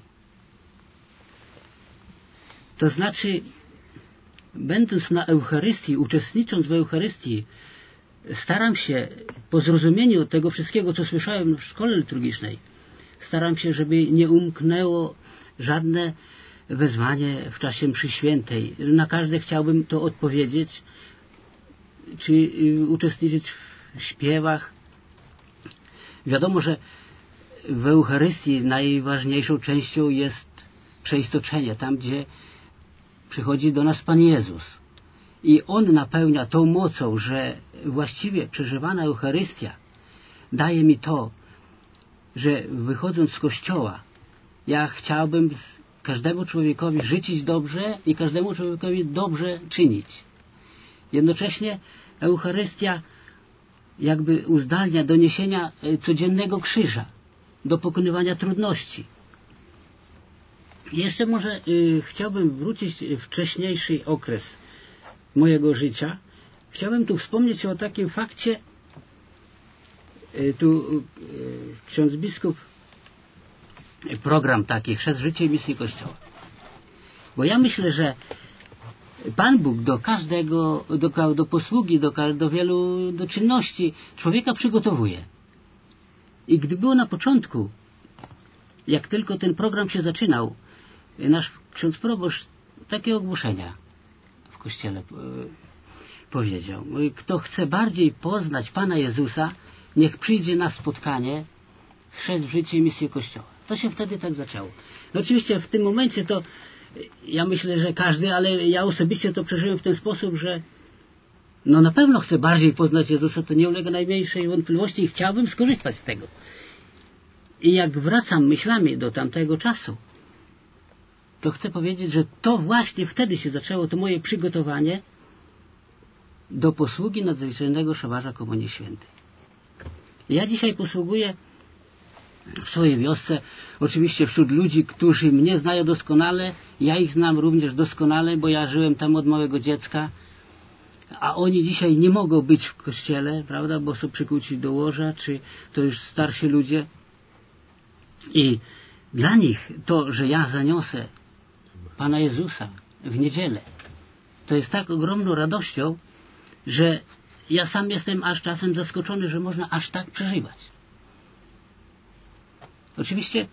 To znaczy, będąc na Eucharystii, uczestnicząc w Eucharystii, staram się, po zrozumieniu tego wszystkiego, co słyszałem w szkole liturgicznej, staram się, żeby nie umknęło żadne wezwanie w czasie mszy świętej. Na każde chciałbym to odpowiedzieć, czy uczestniczyć w śpiewach. Wiadomo, że w Eucharystii najważniejszą częścią jest przeistoczenie, tam gdzie przychodzi do nas Pan Jezus. I On napełnia tą mocą, że właściwie przeżywana Eucharystia daje mi to, że wychodząc z Kościoła, ja chciałbym każdemu człowiekowi życzyć dobrze i każdemu człowiekowi dobrze czynić. Jednocześnie Eucharystia jakby uzdalnia do niesienia codziennego krzyża, do pokonywania trudności. Jeszcze może chciałbym wrócić w wcześniejszy okres mojego życia. Chciałbym tu wspomnieć o takim fakcie. Tu ksiądz biskup program taki Chrzest, życie i misję Kościoła. Bo ja myślę, że Pan Bóg do każdego, do posługi, do wielu do czynności człowieka przygotowuje. I gdy było na początku, jak tylko ten program się zaczynał, nasz ksiądz proboszcz takie ogłoszenia w kościele powiedział. Kto chce bardziej poznać Pana Jezusa, niech przyjdzie na spotkanie Chrzest, życie i misję Kościoła. To się wtedy tak zaczęło. No oczywiście w tym momencie to ja myślę, że każdy, ale ja osobiście to przeżyłem w ten sposób, że no na pewno chcę bardziej poznać Jezusa, to nie ulega najmniejszej wątpliwości i chciałbym skorzystać z tego. I jak wracam myślami do tamtego czasu, to chcę powiedzieć, że to właśnie wtedy się zaczęło to moje przygotowanie do posługi nadzwyczajnego szafarza Komunii Świętej. Ja dzisiaj posługuję w swojej wiosce, oczywiście wśród ludzi, którzy mnie znają doskonale, ja ich znam również doskonale, bo ja żyłem tam od małego dziecka, a oni dzisiaj nie mogą być w kościele, prawda, bo są przykuci do łoża, czy to już starsi ludzie. I dla nich to, że ja zaniosę Pana Jezusa w niedzielę, to jest tak ogromną radością, że ja sam jestem aż czasem zaskoczony, że można aż tak przeżywać. Oczywiście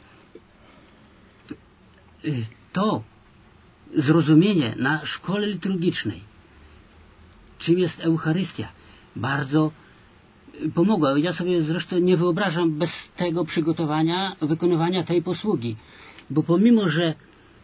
to zrozumienie na szkole liturgicznej, czym jest Eucharystia, bardzo pomogło. Ja sobie zresztą nie wyobrażam bez tego przygotowania, wykonywania tej posługi. Bo pomimo, że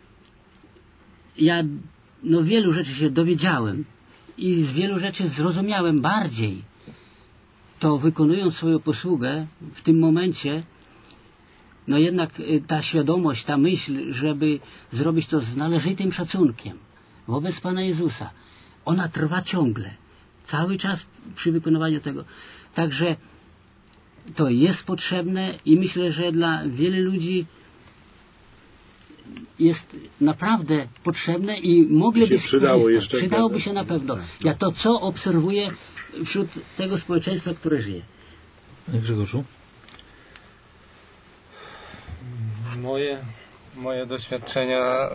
ja wielu rzeczy się dowiedziałem i z wielu rzeczy zrozumiałem bardziej, to wykonując swoją posługę w tym momencie, no jednak ta świadomość, ta myśl, żeby zrobić to z należytym szacunkiem wobec Pana Jezusa, ona trwa ciągle, cały czas przy wykonywaniu tego. Także to jest potrzebne i myślę, że dla wielu ludzi jest naprawdę potrzebne i mogliby przydałoby się na pewno. Ja to, co obserwuję wśród tego społeczeństwa, które żyje. Panie Grzegorzu? Moje doświadczenia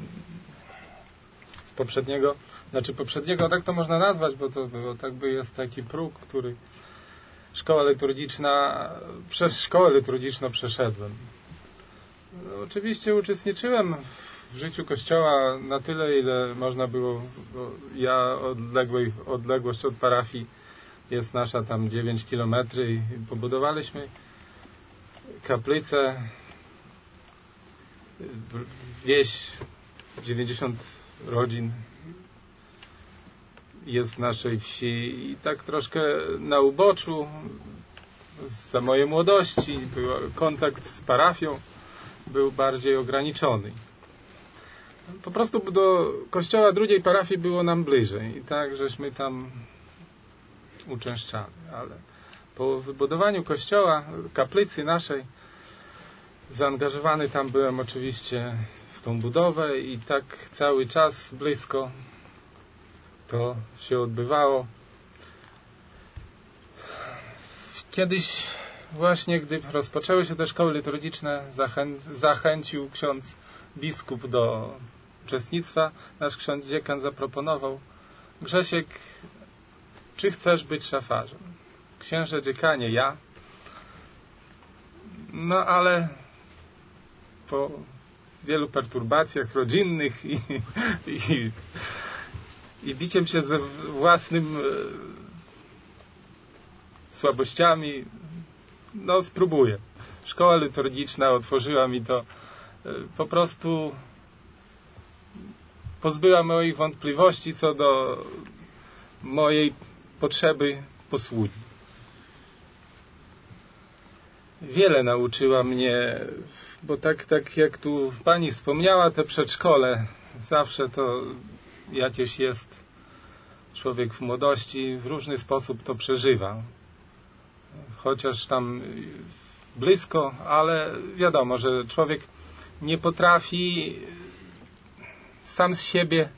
z poprzedniego, tak to można nazwać, bo to było, jest taki próg, który przez szkołę liturgiczną przeszedłem. Oczywiście uczestniczyłem w życiu Kościoła na tyle, ile można było, bo odległość od parafii jest nasza tam 9 kilometrów i pobudowaliśmy kaplicę. Wieś, 90 rodzin jest w naszej wsi i tak troszkę na uboczu za mojej młodości kontakt z parafią był bardziej ograniczony. Po prostu do kościoła drugiej parafii było nam bliżej i tak żeśmy tam uczęszczali, ale po wybudowaniu kościoła, kaplicy naszej, zaangażowany tam byłem oczywiście w tą budowę i tak cały czas blisko to się odbywało. Kiedyś właśnie, gdy rozpoczęły się te szkoły liturgiczne, zachęcił ksiądz biskup do uczestnictwa. Nasz ksiądz dziekan zaproponował: Grzesiek, czy chcesz być szafarzem? Księże dziekanie, ja. No ale po wielu perturbacjach rodzinnych i biciem się ze własnym słabościami. No, spróbuję. Szkoła liturgiczna otworzyła mi to, po prostu pozbyła moich wątpliwości co do mojej potrzeby posługi. Wiele nauczyła mnie, bo tak jak tu pani wspomniała, te przedszkole, zawsze to jakieś jest, człowiek w młodości w różny sposób to przeżywa. Chociaż tam blisko, ale wiadomo, że człowiek nie potrafi sam z siebie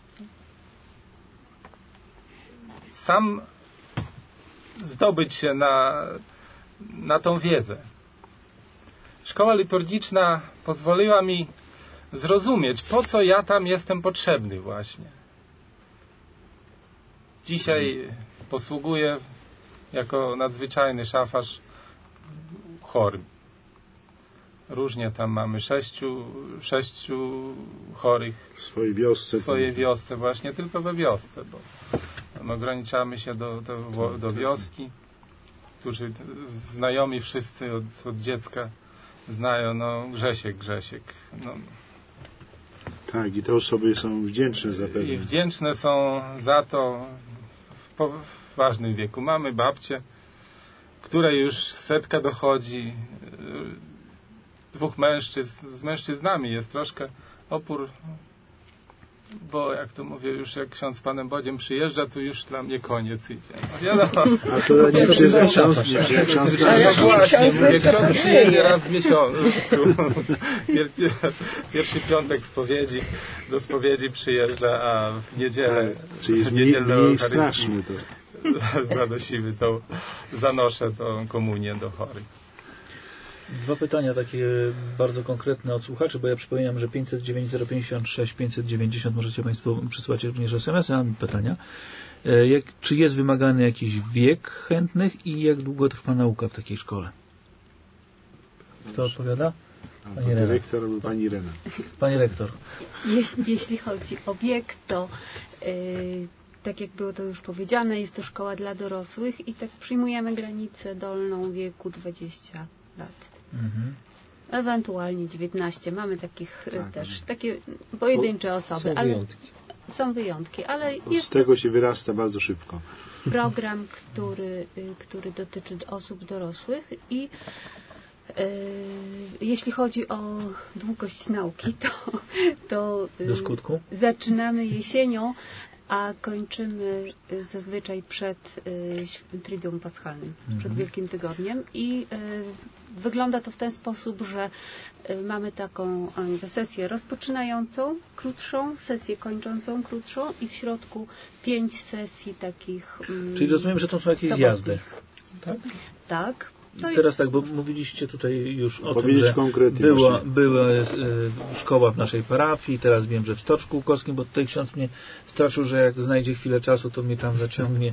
sam zdobyć się na tą wiedzę. Szkoła liturgiczna pozwoliła mi zrozumieć, po co ja tam jestem potrzebny właśnie. Dzisiaj posługuję jako nadzwyczajny szafarz chorym. Różnie tam mamy sześciu chorych w swojej wiosce. Właśnie tylko we wiosce, bo tam ograniczamy się do wioski, którzy znajomi wszyscy od dziecka znają, no Grzesiek. No. Tak, i te osoby są wdzięczne zapewne. I wdzięczne są za to w ważnym wieku. Mamy babcię, której już 100 dochodzi, 2 mężczyzn, z mężczyznami jest troszkę opór, bo jak to mówię, już jak ksiądz z Panem Bogiem przyjeżdża, to już dla mnie koniec idzie. No wiadomo. A to nie przyjeżdża ksiądz, właśnie, mówię, ksiądz przyjedzie raz w miesiącu. Pierwszy piątek do spowiedzi przyjeżdża, a w niedzielę, czyli jest mniej straszny to. Zanosimy tą, zanoszę tą komunię do chorych. 2 pytania takie bardzo konkretne od słuchaczy, bo ja przypominam, że 509 056 590 możecie Państwo przysłać również SMS-y. Mam pytania. Czy jest wymagany jakiś wiek chętnych i jak długo trwa nauka w takiej szkole? Kto odpowiada? Pani rektor albo pani Irena. Pani rektor. Jeśli chodzi o wiek, to tak jak było to już powiedziane, jest to szkoła dla dorosłych i tak przyjmujemy granicę dolną wieku 20 lat. Mhm. Ewentualnie 19. Mamy takich też takie pojedyncze osoby. Są wyjątki, ale jest z tego się wyrasta bardzo szybko. Program, który dotyczy osób dorosłych i jeśli chodzi o długość nauki, to do skutku? Zaczynamy jesienią, a kończymy zazwyczaj przed Triduum Paschalnym, przed Wielkim Tygodniem i wygląda to w ten sposób, że mamy taką sesję rozpoczynającą, krótszą, sesję kończącą, krótszą i w środku 5 sesji takich Czyli rozumiem, że to są jakieś zjazdy. Tak? Tak. Teraz tak, bo mówiliście tutaj już o tym, że była szkoła w naszej parafii, teraz wiem, że w Stoczku Łukowskim, bo tutaj ksiądz mnie straszył, że jak znajdzie chwilę czasu, to mnie tam zaciągnie,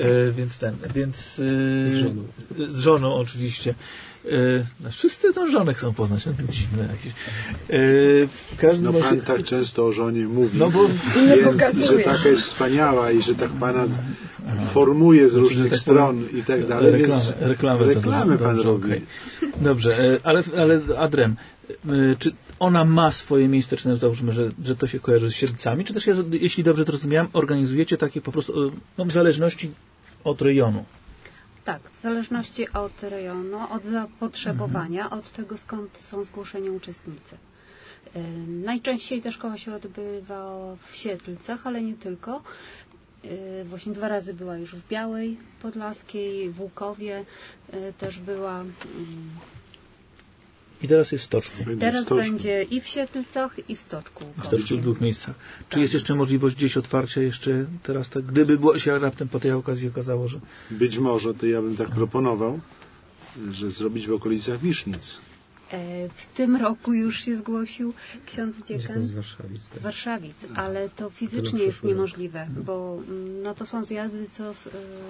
z żoną oczywiście. Wszyscy tą żonę chcą poznać, no to dziwne jakieś. W każdym razie... Pan tak często o żonie mówi, no bo więc, że taka jest wspaniała i że tak Pana formuje z różnych stron i tak dalej. Reklamę Pan robi. Okay. Dobrze, ale Adrem, czy ona ma swoje miejsce, czy załóżmy, że to się kojarzy z Siedlcami, czy też, jeśli dobrze to rozumiałem, organizujecie takie po prostu w zależności od rejonu? Tak, w zależności od rejonu, od zapotrzebowania, od tego, skąd są zgłoszeni uczestnicy. Najczęściej ta szkoła się odbywa w Siedlcach, ale nie tylko. Właśnie 2 razy była już w Białej Podlaskiej, w Łukowie też była. I teraz jest w Stoczku. Teraz będzie i w Siedlcach, i w Stoczku. W Stoczku w 2 miejscach. Czy jest jeszcze możliwość gdzieś otwarcia jeszcze teraz, tak, gdyby się raptem po tej okazji okazało, że... Być może, to ja bym tak proponował, że zrobić w okolicach Wisznic. W tym roku już się zgłosił ksiądz dziekan z Warszawic, tak. z Warszawic, ale to fizycznie jest niemożliwe, bo to są zjazdy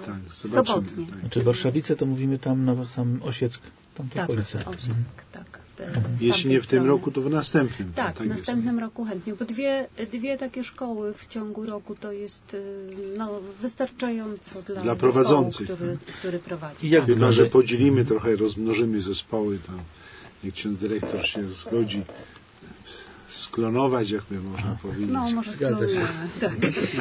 sobotnie. Znaczy Warszawice to mówimy tam na sam Osieck, tam to okolice. Osieck, tak. Jeśli nie w tym roku, to w następnym. Tak, w następnym roku chętnie, bo dwie takie szkoły w ciągu roku to jest wystarczająco dla prowadzących, który prowadzi. I jak chyba, że podzielimy trochę, rozmnożymy zespoły, to niech ksiądz dyrektor się zgodzi sklonować, jakby można powiedzieć. No, może sklonujemy, tak.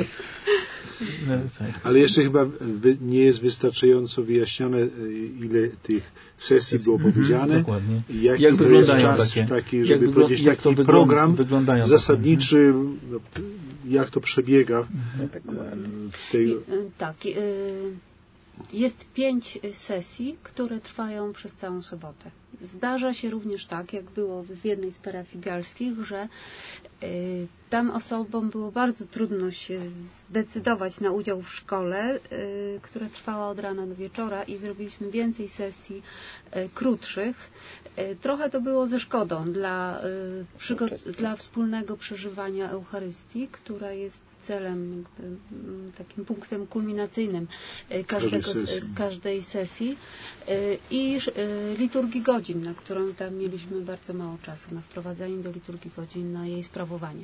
Ale jeszcze chyba nie jest wystarczająco wyjaśnione, ile tych sesji było powiedziane. Dokładnie. Jak wyglądają czas taki, żeby powiedzieć taki program zasadniczy, jak to przebiega w tej... Tak. Jest 5 sesji, które trwają przez całą sobotę. Zdarza się również tak, jak było w jednej z parafii bialskich, że tam osobom było bardzo trudno się zdecydować na udział w szkole, która trwała od rana do wieczora i zrobiliśmy więcej sesji krótszych. Trochę to było ze szkodą dla wspólnego przeżywania Eucharystii, która jest celem, takim punktem kulminacyjnym każdej sesji i liturgii godzin, na którą tam mieliśmy bardzo mało czasu, na wprowadzanie do liturgii godzin, na jej sprawowanie.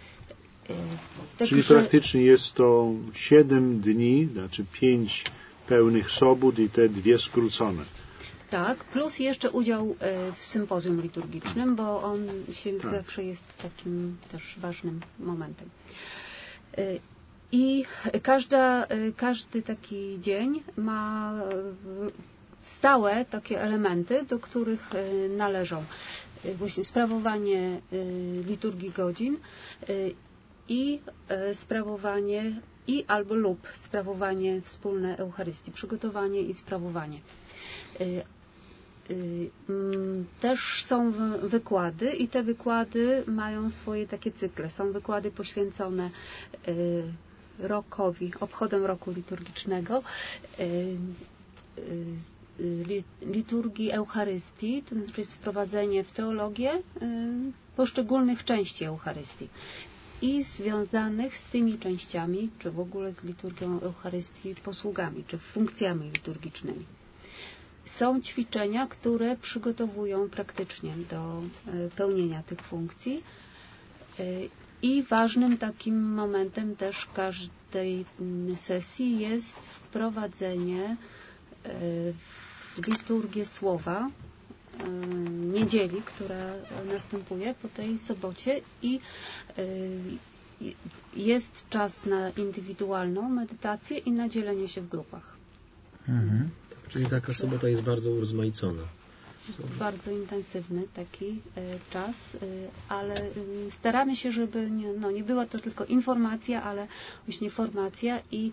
Czyli praktycznie jest to 7 dni, znaczy 5 pełnych sobót i te 2 skrócone. Tak, plus jeszcze udział w sympozjum liturgicznym, bo on się zawsze jest takim też ważnym momentem. I każdy taki dzień ma stałe takie elementy, do których należą właśnie sprawowanie liturgii godzin i sprawowanie lub sprawowanie wspólne Eucharystii, przygotowanie i sprawowanie. Też są wykłady i te wykłady mają swoje takie cykle. Są wykłady poświęcone obchodom roku liturgicznego, liturgii Eucharystii, to znaczy jest wprowadzenie w teologię poszczególnych części Eucharystii i związanych z tymi częściami, czy w ogóle z liturgią Eucharystii posługami, czy funkcjami liturgicznymi. Są ćwiczenia, które przygotowują praktycznie do pełnienia tych funkcji i ważnym takim momentem też każdej sesji jest wprowadzenie w liturgię słowa niedzieli, która następuje po tej sobocie i jest czas na indywidualną medytację i na dzielenie się w grupach. Mhm. Czyli taka sobota jest bardzo urozmaicona. Jest bardzo intensywny taki czas, ale staramy się, żeby nie była to tylko informacja, ale właśnie formacja i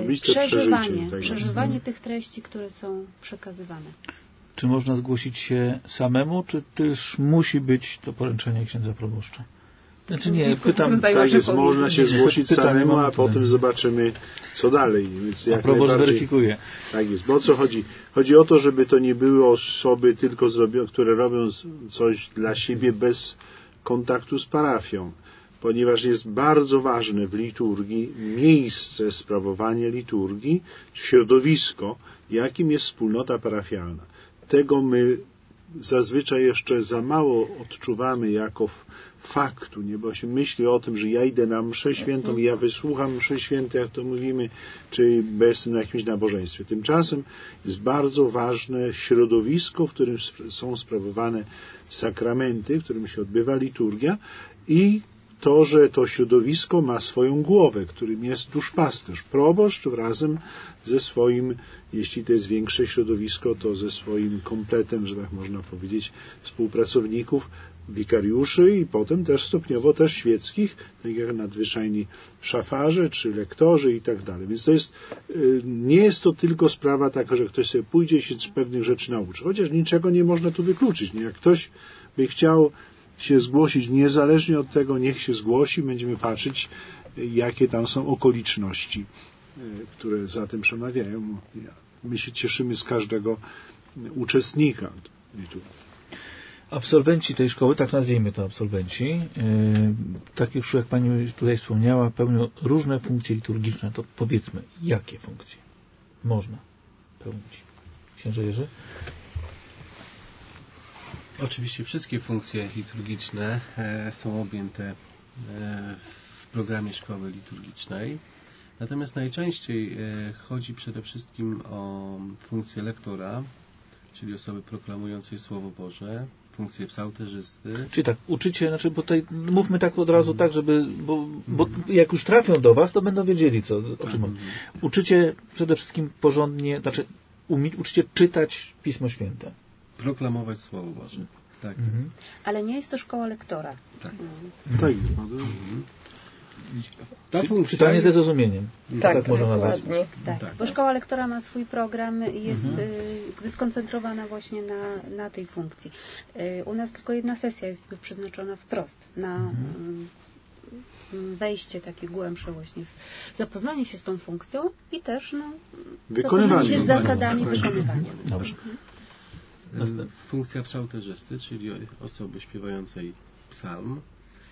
przeżywanie tych treści, które są przekazywane. Czy można zgłosić się samemu, czy też musi być to poręczenie księdza proboszcza? Znaczy nie, pytam. Tak jest, można się zgłosić samemu, a potem zobaczymy, co dalej. Więc jak proboszcz weryfikuje. Tak jest, bo o co chodzi? Chodzi o to, żeby to nie były osoby tylko które robią coś dla siebie bez kontaktu z parafią, ponieważ jest bardzo ważne w liturgii miejsce sprawowania liturgii, środowisko, jakim jest wspólnota parafialna. Tego my zazwyczaj jeszcze za mało odczuwamy jako faktu, nie? Bo się myśli o tym, że ja idę na mszę świętą i ja wysłucham mszy świętej, jak to mówimy, czy jestem na jakimś nabożeństwie. Tymczasem jest bardzo ważne środowisko, w którym są sprawowane sakramenty, w którym się odbywa liturgia i to, że to środowisko ma swoją głowę, którym jest duszpasterz, proboszcz razem ze swoim, jeśli to jest większe środowisko, to ze swoim kompletem, że tak można powiedzieć, współpracowników, wikariuszy i potem też stopniowo też świeckich, tak jak nadzwyczajni szafarze czy lektorzy i tak dalej. Więc to jest, nie jest to tylko sprawa taka, że ktoś sobie pójdzie i się pewnych rzeczy nauczy, chociaż niczego nie można tu wykluczyć. Nie? Jak ktoś by chciał się zgłosić, niezależnie od tego, niech się zgłosi, będziemy patrzeć, jakie tam są okoliczności, które za tym przemawiają. My się cieszymy z każdego uczestnika. Absolwenci tej szkoły, tak nazwijmy to absolwenci, tak już jak Pani tutaj wspomniała, pełnią różne funkcje liturgiczne. To powiedzmy, jakie funkcje można pełnić? Księże Jerzy? Oczywiście wszystkie funkcje liturgiczne są objęte w programie szkoły liturgicznej. Natomiast najczęściej chodzi przede wszystkim o funkcję lektora, czyli osoby proklamującej Słowo Boże, funkcję psałterzysty. Czyli tak, uczycie, znaczy, bo tutaj mówmy tak od razu tak, żeby, bo jak już trafią do was, to będą wiedzieli, o czym mówię. Uczycie przede wszystkim porządnie, znaczy uczycie czytać Pismo Święte. Proklamować Słowo Boże. Tak jest. Ale nie jest to szkoła lektora. Tak. Tak. Ta funkcja czytanie ze zrozumieniem. Tak, można nazwać. Tak, bo szkoła lektora ma swój program i jest skoncentrowana właśnie na tej funkcji. U nas tylko jedna sesja jest przeznaczona wprost na wejście takie głębsze właśnie w zapoznanie się z tą funkcją i też zapoznanie się z zasadami wykonywania. Dobrze. Funkcja psałterzysty, czyli osoby śpiewającej psalm.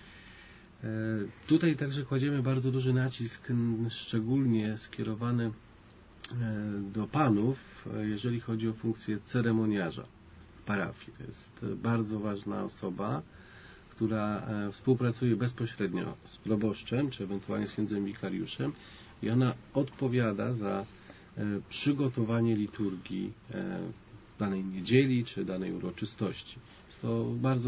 Tutaj także kładziemy bardzo duży nacisk, szczególnie skierowany do panów, jeżeli chodzi o funkcję ceremoniarza w parafii. To jest bardzo ważna osoba, która współpracuje bezpośrednio z proboszczem, czy ewentualnie z księdzem wikariuszem i ona odpowiada za przygotowanie liturgii danej niedzieli, czy danej uroczystości. Jest to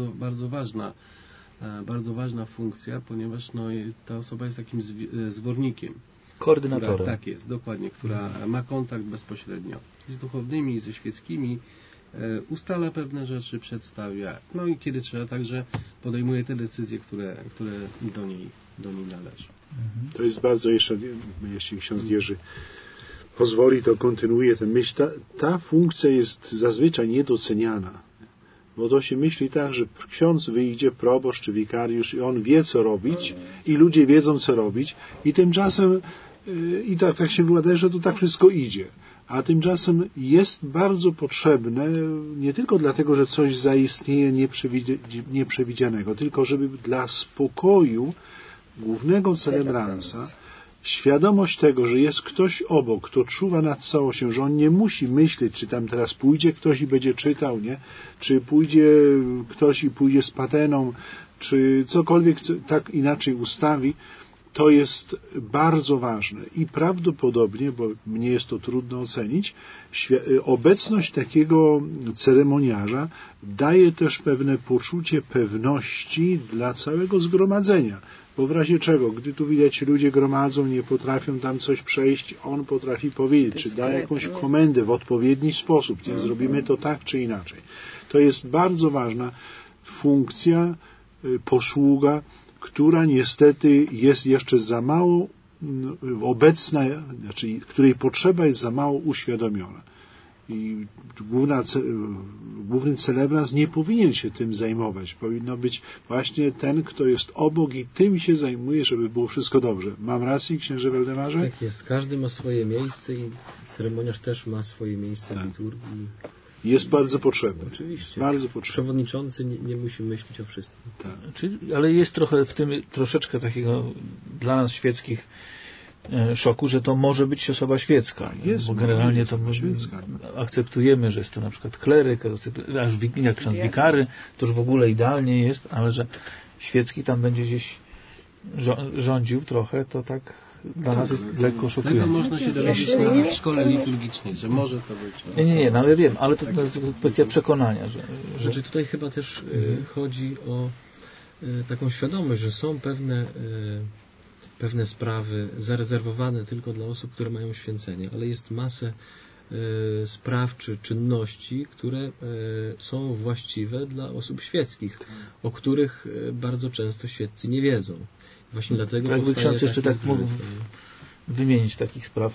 bardzo ważna funkcja, ponieważ ta osoba jest takim zwornikiem. Koordynatorem. Tak jest, dokładnie, która ma kontakt bezpośrednio z duchownymi, ze świeckimi, ustala pewne rzeczy, przedstawia, i kiedy trzeba, także podejmuje te decyzje, które do niej należą. To jest bardzo jeszcze, jeśli ksiądz Jerzy pozwoli, to kontynuuję tę myśl. Ta funkcja jest zazwyczaj niedoceniana. Bo to się myśli tak, że ksiądz wyjdzie, proboszcz czy wikariusz i on wie, co robić i ludzie wiedzą, co robić i tymczasem i tak się wydaje, że to tak wszystko idzie. A tymczasem jest bardzo potrzebne, nie tylko dlatego, że coś zaistnieje nieprzewidzianego, tylko żeby dla spokoju głównego celebransa świadomość tego, że jest ktoś obok, kto czuwa nad całością, że on nie musi myśleć, czy tam teraz pójdzie ktoś i będzie czytał, nie? Czy pójdzie ktoś i pójdzie z pateną, czy cokolwiek tak inaczej ustawi, to jest bardzo ważne. I prawdopodobnie, bo mnie jest to trudno ocenić, obecność takiego ceremoniarza daje też pewne poczucie pewności dla całego zgromadzenia. Bo w razie czego, gdy tu widać ludzie gromadzą, nie potrafią tam coś przejść, on potrafi powiedzieć, czy da jakąś komendę w odpowiedni sposób, nie zrobimy to tak czy inaczej. To jest bardzo ważna funkcja, posługa, która niestety jest jeszcze za mało obecna, znaczy której potrzeba jest za mało uświadomiona. I główny celebrant nie powinien się tym zajmować. Powinno być właśnie ten, kto jest obok i tym się zajmuje, żeby było wszystko dobrze. Mam rację, księże Waldemarze? Tak jest. Każdy ma swoje miejsce i ceremoniarz też ma swoje miejsce w liturgii. Jest bardzo potrzebny. Oczywiście. Bardzo potrzebny. Przewodniczący nie musi myśleć o wszystkim. Tak. Ale jest trochę w tym troszeczkę takiego dla nas świeckich szoku, że to może być osoba świecka. Jest, bo generalnie to my akceptujemy, że jest to na przykład kleryk, aż jak ksiądz wikary, to już w ogóle idealnie jest, ale że świecki tam będzie gdzieś rządził trochę, to tak dla nas jest lekko szokujące. Tego można się dowiedzieć w szkole liturgicznej, że może to być. Nie, no ja wiem, ale to jest kwestia przekonania. Znaczy tutaj chyba też chodzi o taką świadomość, że są pewne sprawy zarezerwowane tylko dla osób, które mają święcenie, ale jest masę spraw czy czynności, które są właściwe dla osób świeckich, o których bardzo często świeccy nie wiedzą. Właśnie dlatego jakby ksiądz jeszcze tak mógł wymienić takich spraw,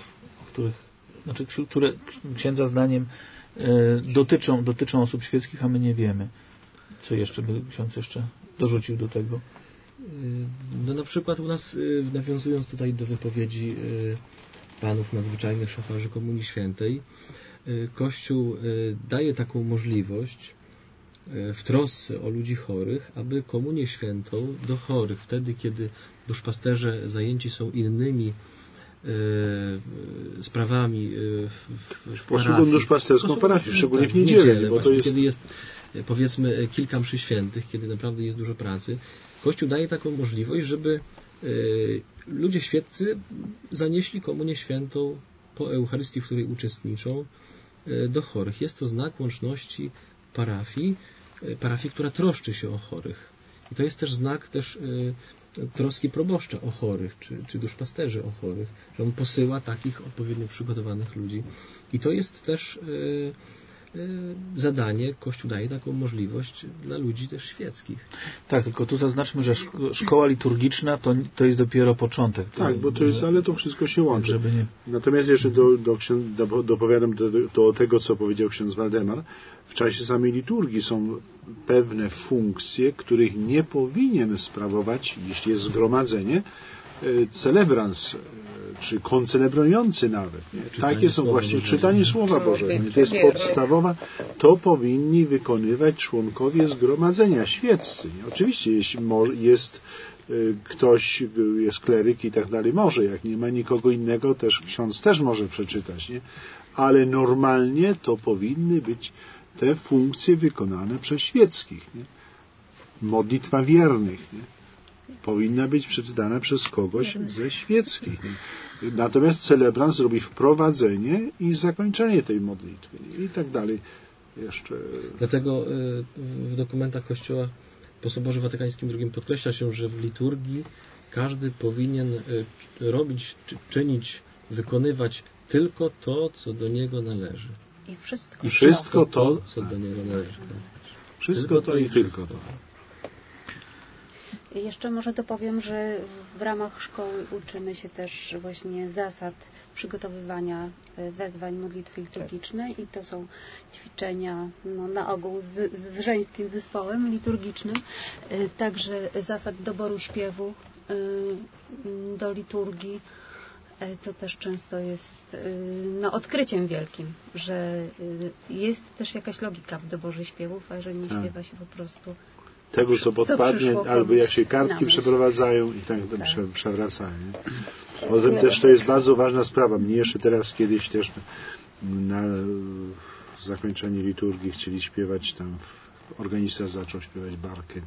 które księdza zdaniem dotyczą osób świeckich, a my nie wiemy. Co jeszcze by ksiądz jeszcze dorzucił do tego? No na przykład u nas, nawiązując tutaj do wypowiedzi panów nadzwyczajnych szafarzy Komunii Świętej, Kościół daje taką możliwość w trosce o ludzi chorych, aby Komunię Świętą do chorych, wtedy kiedy duszpasterze zajęci są innymi sprawami w posługą duszpasterską parafii, szczególnie w niedzielę, bo to jest... kiedy jest powiedzmy kilka mszy świętych, kiedy naprawdę jest dużo pracy, Kościół daje taką możliwość, żeby ludzie świeccy zanieśli komunię świętą po Eucharystii, w której uczestniczą, do chorych. Jest to znak łączności parafii, która troszczy się o chorych. I to jest też znak troski proboszcza o chorych, czy duszpasterzy o chorych, że on posyła takich odpowiednio przygotowanych ludzi. I to jest też zadanie, Kościół daje taką możliwość dla ludzi też świeckich. Tak, tylko tu zaznaczmy, że szkoła liturgiczna to jest dopiero początek. Tak, bo to jest, ale to wszystko się łączy. Żeby nie... Natomiast jeszcze dopowiadam do tego, co powiedział ksiądz Waldemar. W czasie samej liturgii są pewne funkcje, których nie powinien sprawować, jeśli jest zgromadzenie, celebrans, czy koncelebrujący nawet. Nie? Takie są właśnie czytanie Słowa Bożego. To jest podstawowa. To powinni wykonywać członkowie zgromadzenia świeccy. Nie? Oczywiście, jeśli jest ktoś, jest kleryk i tak dalej, może. Jak nie ma nikogo innego, też ksiądz też może przeczytać. Nie? Ale normalnie to powinny być te funkcje wykonane przez świeckich. Nie? Modlitwa wiernych. Nie? Powinna być przeczytana przez kogoś ze świeckich. Nie? Natomiast celebrant robi wprowadzenie i zakończenie tej modlitwy. Nie? I tak dalej. Jeszcze... Dlatego w dokumentach Kościoła po Soborze Watykańskim II podkreśla się, że w liturgii każdy powinien robić, czynić, wykonywać tylko to, co do niego należy. I wszystko. I wszystko to, co do niego należy. Wszystko to i tylko to. Jeszcze może dopowiem, że w ramach szkoły uczymy się też właśnie zasad przygotowywania wezwań modlitwy liturgicznej i to są ćwiczenia na ogół z żeńskim zespołem liturgicznym, także zasad doboru śpiewu do liturgii, co też często jest odkryciem wielkim, że jest też jakaś logika w doborze śpiewów, a że nie śpiewa się po prostu tego, co podpadnie, albo jak się kartki przeprowadzają i tak przewracają. Potem też to jest bardzo ważna sprawa. Mnie jeszcze teraz kiedyś też na zakończenie liturgii chcieli śpiewać tam, organista zaczął śpiewać barkę.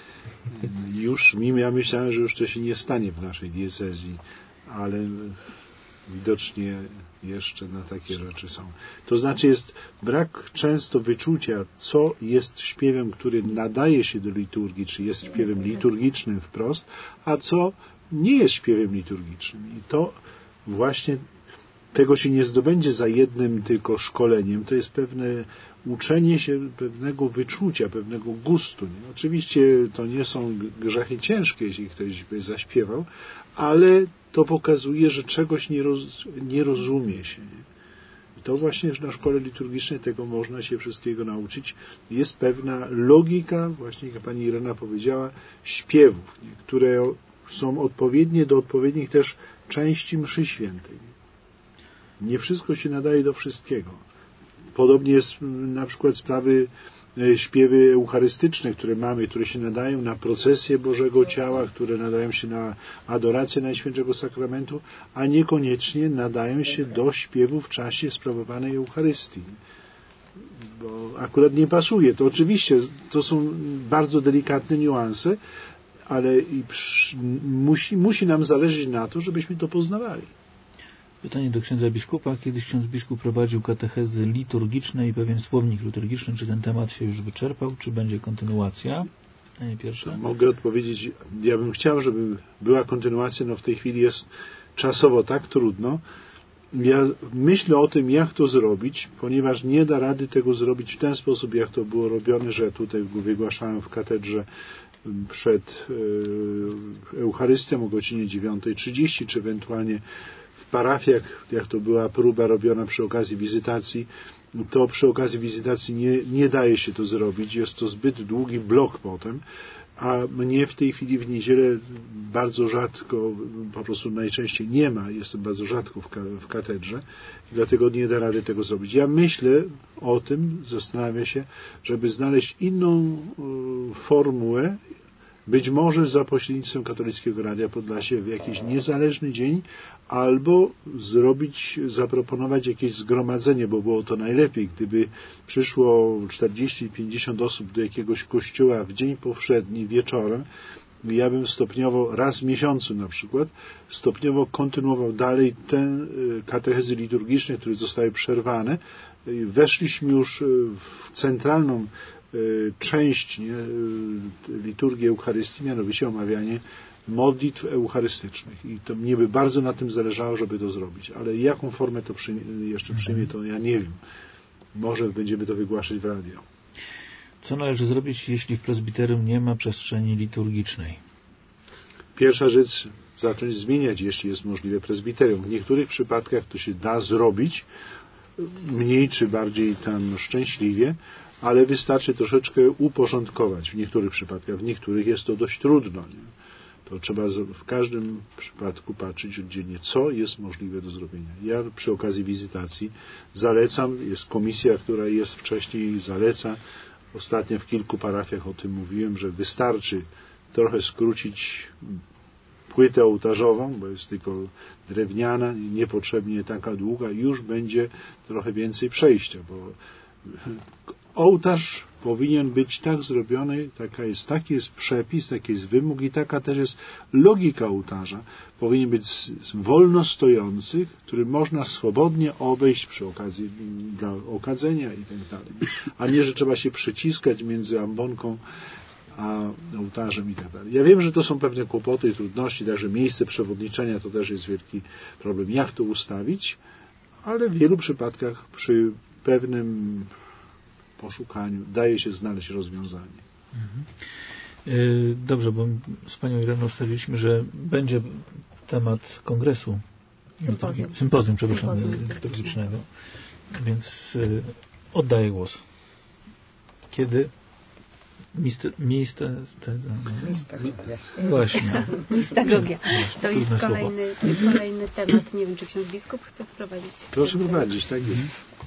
Już ja myślałem, że już to się nie stanie w naszej diecezji, ale widocznie jeszcze na takie rzeczy są. To znaczy jest brak często wyczucia, co jest śpiewem, który nadaje się do liturgii, czy jest śpiewem liturgicznym wprost, a co nie jest śpiewem liturgicznym. I to właśnie tego się nie zdobędzie za jednym tylko szkoleniem. To jest pewne uczenie się pewnego wyczucia, pewnego gustu. Nie? Oczywiście to nie są grzechy ciężkie, jeśli ktoś by zaśpiewał, ale to pokazuje, że czegoś nie rozumie się. Nie? I to właśnie na szkole liturgicznej tego można się wszystkiego nauczyć. Jest pewna logika, właśnie jak pani Irena powiedziała, śpiewów, nie? Które są odpowiednie do odpowiednich też części mszy świętej. Nie wszystko się nadaje do wszystkiego. Podobnie jest na przykład śpiewy eucharystyczne, które mamy, które się nadają na procesję Bożego Ciała, które nadają się na adorację Najświętszego Sakramentu, a niekoniecznie nadają się do śpiewu w czasie sprawowanej Eucharystii. Bo akurat nie pasuje. To oczywiście, to są bardzo delikatne niuanse, ale musi nam zależeć na to, żebyśmy to poznawali. Pytanie do księdza biskupa. Kiedyś ksiądz biskup prowadził katechezy liturgiczne i pewien słownik liturgiczny. Czy ten temat się już wyczerpał, czy będzie kontynuacja? Pytanie pierwsze. Mogę odpowiedzieć. Ja bym chciał, żeby była kontynuacja. No w tej chwili jest czasowo tak trudno. Ja myślę o tym, jak to zrobić, ponieważ nie da rady tego zrobić w ten sposób, jak to było robione, że tutaj wygłaszałem w katedrze przed Eucharystią o godzinie 9:30, czy ewentualnie w parafiach, jak to była próba robiona przy okazji wizytacji, to przy okazji wizytacji nie daje się to zrobić. Jest to zbyt długi blok potem, a mnie w tej chwili w niedzielę bardzo rzadko, po prostu najczęściej nie ma, jestem bardzo rzadko w katedrze i dlatego nie da rady tego zrobić. Ja myślę o tym, zastanawiam się, żeby znaleźć inną formułę, być może za pośrednictwem Katolickiego Radia Podlasie w jakiś niezależny dzień, albo zaproponować jakieś zgromadzenie, bo było to najlepiej, gdyby przyszło 40-50 osób do jakiegoś kościoła w dzień powszedni wieczorem. Ja bym stopniowo, raz w miesiącu na przykład, stopniowo kontynuował dalej te katechezy liturgiczne, które zostały przerwane. Weszliśmy już w centralną część liturgii Eucharystii, mianowicie omawianie modlitw eucharystycznych. I to mnie by bardzo na tym zależało, żeby to zrobić. Ale jaką formę to jeszcze przyjmie, to ja nie wiem. Może będziemy to wygłaszać w radio. Co należy zrobić, jeśli w prezbiterium nie ma przestrzeni liturgicznej? Pierwsza rzecz, zacząć zmieniać, jeśli jest możliwe, prezbiterium. W niektórych przypadkach to się da zrobić, mniej czy bardziej tam szczęśliwie, ale wystarczy troszeczkę uporządkować w niektórych przypadkach. W niektórych jest to dość trudno. Nie? To trzeba w każdym przypadku patrzeć oddzielnie, co jest możliwe do zrobienia. Ja przy okazji wizytacji zalecam, jest komisja, która jest wcześniej, zaleca. Ostatnio w kilku parafiach o tym mówiłem, że wystarczy trochę skrócić płytę ołtarzową, bo jest tylko drewniana, niepotrzebnie taka długa, i już będzie trochę więcej przejścia, bo ołtarz powinien być tak zrobiony, taki jest przepis, taki jest wymóg i taka też jest logika ołtarza. Powinien być wolno stojący, który można swobodnie obejść przy okazji dla okadzenia i tak dalej. A nie, że trzeba się przyciskać między ambonką a ołtarzem i tak dalej. Ja wiem, że to są pewne kłopoty i trudności, także miejsce przewodniczenia to też jest wielki problem, jak to ustawić, ale w wielu przypadkach przy pewnym poszukaniu daje się znaleźć rozwiązanie. Dobrze, bo z Panią Ireną ustaliliśmy, że będzie temat kongresu. Sympozjum liturgicznego. Więc oddaję głos. Kiedy? Właśnie. Mistagogia. To jest kolejny temat. Nie wiem, czy ksiądz biskup chce wprowadzić. Proszę prowadzić, tak jest.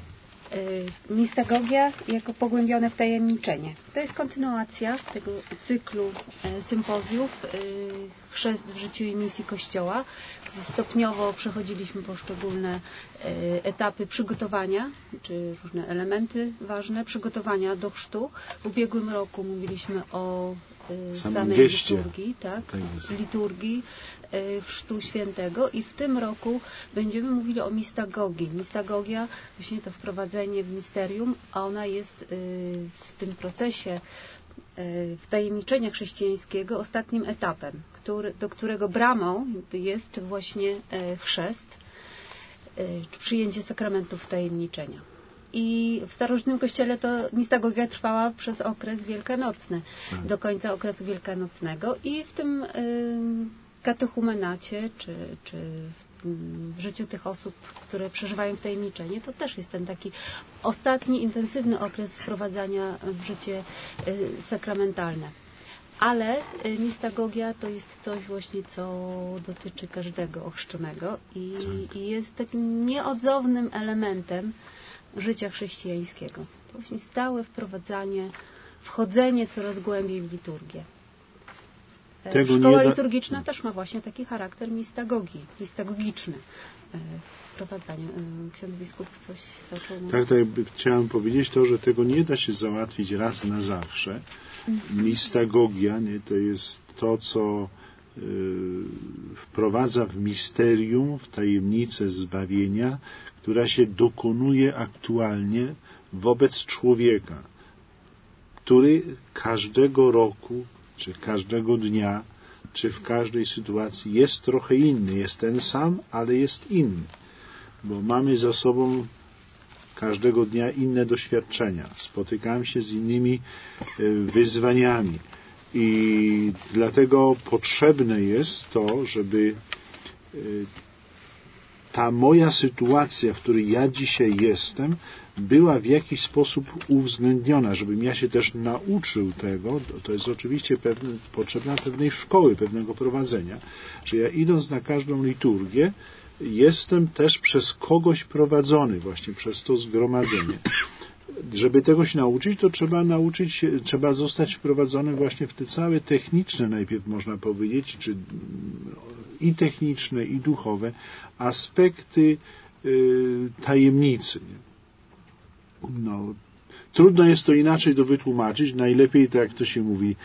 Mistagogia jako pogłębione wtajemniczenie. To jest kontynuacja tego cyklu sympozjów Chrzest w życiu i misji Kościoła, gdzie stopniowo przechodziliśmy poszczególne etapy przygotowania, czy różne elementy ważne przygotowania do chrztu. W ubiegłym roku mówiliśmy o samej liturgii, liturgii Chrztu Świętego, i w tym roku będziemy mówili o mistagogii. Mistagogia, właśnie to wprowadzenie w misterium, a ona jest w tym procesie wtajemniczenia chrześcijańskiego ostatnim etapem, do którego bramą jest właśnie chrzest, przyjęcie sakramentu wtajemniczenia. I w starożytnym kościele to mistagogia trwała przez okres wielkanocny, do końca okresu wielkanocnego, i w tym katechumenacie, czy w życiu tych osób, które przeżywają wtajemniczenie, to też jest ten taki ostatni, intensywny okres wprowadzania w życie sakramentalne. Ale mistagogia to jest coś właśnie, co dotyczy każdego ochrzczonego i jest takim nieodzownym elementem życia chrześcijańskiego. To właśnie stałe wprowadzanie, wchodzenie coraz głębiej w liturgię. Szkoła liturgiczna też ma właśnie taki charakter mistagogiczny. Wprowadzanie. Ksiądz biskup coś zaczął mówić? Tak, chciałem powiedzieć to, że tego nie da się załatwić raz na zawsze. Mistagogia, to jest to, co wprowadza w misterium, w tajemnicę zbawienia, która się dokonuje aktualnie wobec człowieka, który każdego roku, czy każdego dnia, czy w każdej sytuacji jest trochę inny. Jest ten sam, ale jest inny. Bo mamy za sobą każdego dnia inne doświadczenia. Spotykamy się z innymi wyzwaniami. I dlatego potrzebne jest to, żeby ta moja sytuacja, w której ja dzisiaj jestem, była w jakiś sposób uwzględniona, żebym ja się też nauczył tego. To jest oczywiście potrzebna pewnej szkoły, pewnego prowadzenia, że ja idąc na każdą liturgię, jestem też przez kogoś prowadzony, właśnie przez to zgromadzenie. żeby tego się nauczyć, to trzeba zostać wprowadzonym właśnie w te całe techniczne, najpierw można powiedzieć, czy i techniczne, i duchowe aspekty tajemnicy. No, trudno jest to inaczej do wytłumaczyć. Najlepiej, tak jak to się mówi,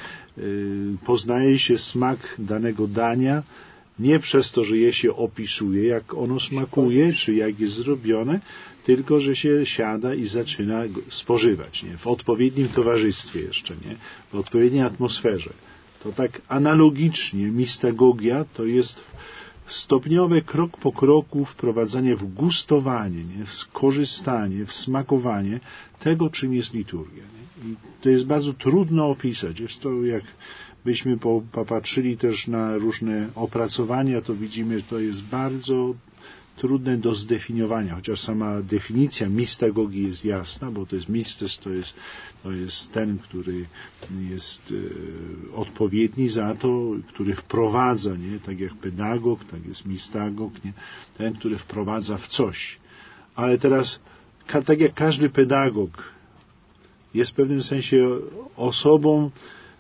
poznaje się smak danego dania nie przez to, że je się opisuje, jak ono smakuje, czy jak jest zrobione, tylko że się siada i zaczyna spożywać, nie? W odpowiednim towarzystwie jeszcze, nie? W odpowiedniej atmosferze. To tak analogicznie mistagogia to jest stopniowe, krok po kroku wprowadzanie w gustowanie, nie? W skorzystanie, w smakowanie tego, czym jest liturgia. Nie? I to jest bardzo trudno opisać. Jest to, jak byśmy popatrzyli też na różne opracowania, to widzimy, że to jest bardzo trudne do zdefiniowania, chociaż sama definicja mistagogii jest jasna, bo to jest mistes, to jest ten, który jest odpowiedni za to, który wprowadza, nie? Tak jak pedagog, tak jest mistagog, nie? Ten, który wprowadza w coś. Ale teraz, tak jak każdy pedagog jest w pewnym sensie osobą,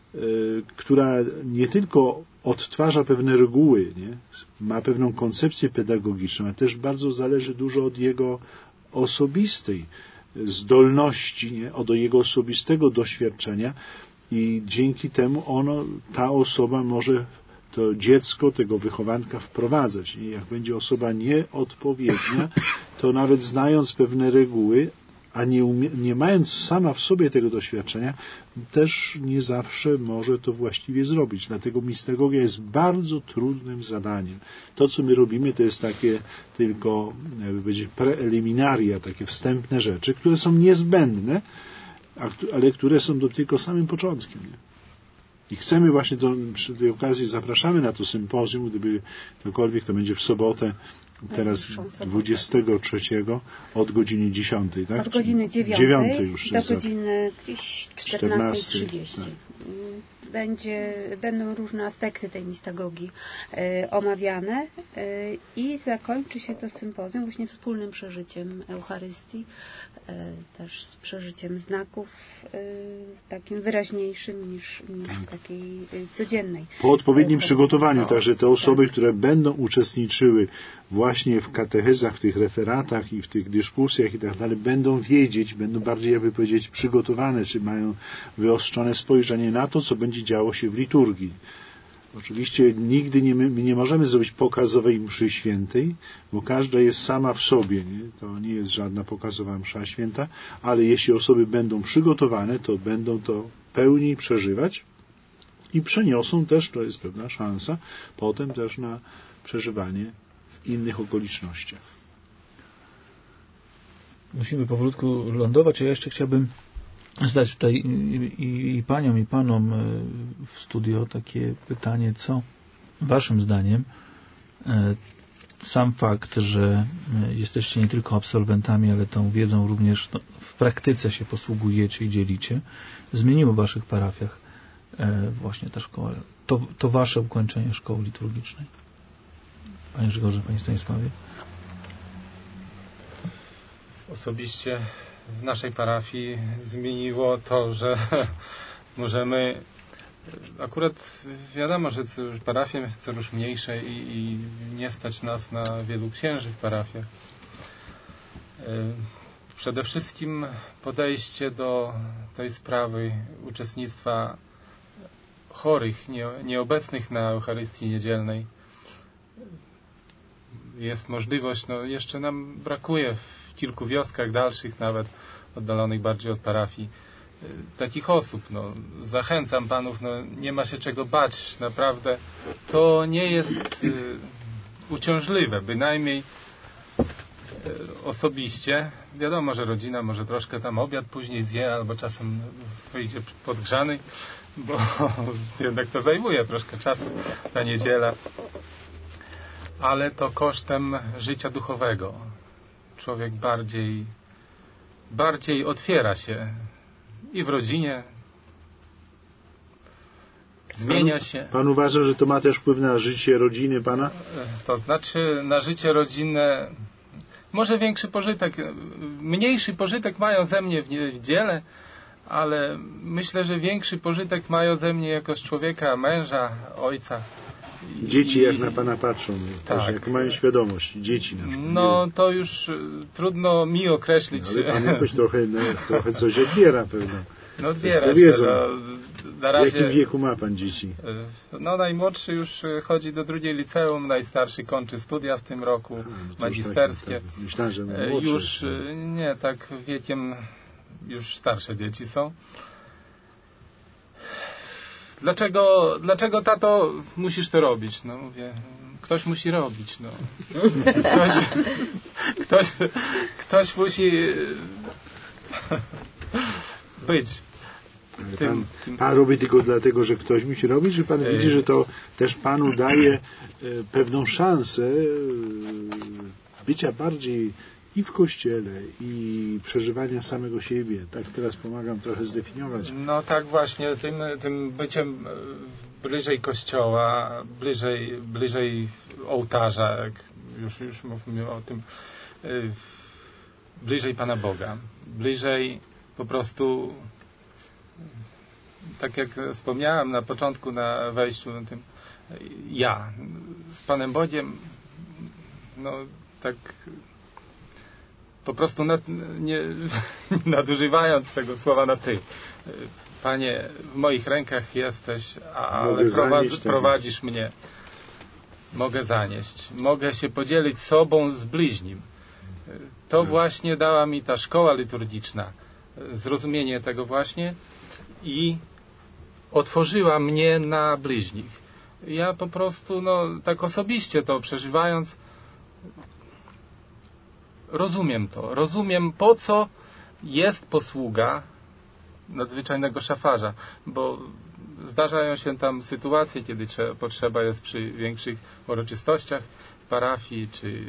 która nie tylko odtwarza pewne reguły, nie? Ma pewną koncepcję pedagogiczną, ale też bardzo zależy dużo od jego osobistej zdolności, nie? Od jego osobistego doświadczenia i dzięki temu ta osoba może to dziecko, tego wychowanka wprowadzać. Nie? Jak będzie osoba nieodpowiednia, to nawet znając pewne reguły, a nie mając sama w sobie tego doświadczenia, też nie zawsze może to właściwie zrobić. Dlatego mistagogia jest bardzo trudnym zadaniem. To, co my robimy, to jest takie tylko, jakby powiedzieć, preeliminaria, takie wstępne rzeczy, które są niezbędne, ale które są tylko samym początkiem. Nie? I chcemy właśnie przy tej okazji, zapraszamy na to sympozjum, gdyby ktokolwiek, to będzie w sobotę, teraz 23 od godziny 10, tak? Od godziny 9 już do godziny 14:30. Tak. Będą różne aspekty tej mistagogii omawiane i zakończy się to sympozjum właśnie wspólnym przeżyciem Eucharystii, też z przeżyciem znaków takim wyraźniejszym niż takiej codziennej. Po odpowiednim przygotowaniu, także te osoby, które będą uczestniczyły właśnie w katechezach, w tych referatach i w tych dyskusjach i tak dalej, będą wiedzieć, będą bardziej, jakby powiedzieć, przygotowane, czy mają wyostrzone spojrzenie na to, co będzie działo się w liturgii. Oczywiście nigdy nie możemy zrobić pokazowej mszy świętej, bo każda jest sama w sobie, nie? To nie jest żadna pokazowa msza święta, ale jeśli osoby będą przygotowane, to będą to pełniej przeżywać i przeniosą też, to jest pewna szansa, potem też na przeżywanie w innych okolicznościach. Musimy powolutku lądować, a ja jeszcze chciałbym zadać tutaj i paniom, i panom w studio takie pytanie, co waszym zdaniem sam fakt, że jesteście nie tylko absolwentami, ale tą wiedzą również w praktyce się posługujecie i dzielicie, zmieniło w waszych parafiach właśnie ta szkoła, to wasze ukończenie szkoły liturgicznej? Panie Grzegorze, panie Stanisławie? Osobiście w naszej parafii zmieniło to, że możemy, akurat wiadomo, że parafie coraz mniejsze i nie stać nas na wielu księży w parafiach. Przede wszystkim podejście do tej sprawy uczestnictwa chorych, nieobecnych na Eucharystii Niedzielnej. Jest możliwość, jeszcze nam brakuje w kilku wioskach dalszych, nawet oddalonych bardziej od parafii, takich osób. Zachęcam panów, nie ma się czego bać, naprawdę. To nie jest uciążliwe, bynajmniej osobiście. Wiadomo, że rodzina może troszkę tam obiad później zje, albo czasem wyjdzie podgrzany, bo jednak to zajmuje troszkę czasu, ta niedziela. Ale to kosztem życia duchowego. Człowiek bardziej otwiera się i w rodzinie, zmienia się. Pan uważa, że to ma też wpływ na życie rodziny pana? To znaczy na życie rodzinne Może większy pożytek, mniejszy pożytek mają ze mnie w niedzielę, ale myślę, że większy pożytek mają ze mnie jako z człowieka, męża, ojca. Dzieci jak na Pana patrzą, też tak. jak mają świadomość, dzieci na przykład. No to już trudno mi określić. Ale Pan jakoś trochę coś odbiera pewno. No odbiera się. Na razie, w jakim wieku ma Pan dzieci? No najmłodszy już chodzi do 2. liceum, najstarszy kończy studia w tym roku, magisterskie. Tak. Myślałem, że młodszy. Już nie, tak wiekiem już starsze dzieci są. Dlaczego tato musisz to robić? No mówię, ktoś musi robić. No. Ktoś musi być. Pan robi tylko dlatego, że ktoś musi robić, że Pan widzi, że to też Panu daje pewną szansę bycia bardziej i w Kościele, i przeżywania samego siebie. Tak teraz pomagam trochę zdefiniować. No tak właśnie, tym byciem bliżej Kościoła, bliżej ołtarza, jak już mówimy o tym, bliżej Pana Boga, bliżej po prostu, tak jak wspomniałem na początku, na wejściu, na tym, ja z Panem Bogiem, no tak po prostu nie nadużywając tego słowa na ty. Panie, w moich rękach jesteś, ale prowadzisz mnie. Mogę zanieść. Mogę się podzielić sobą z bliźnim. To właśnie dała mi ta szkoła liturgiczna. Zrozumienie tego właśnie i otworzyła mnie na bliźnich. Ja po prostu, tak osobiście to przeżywając, rozumiem po co jest posługa nadzwyczajnego szafarza, bo zdarzają się tam sytuacje, kiedy potrzeba jest przy większych uroczystościach w parafii, czy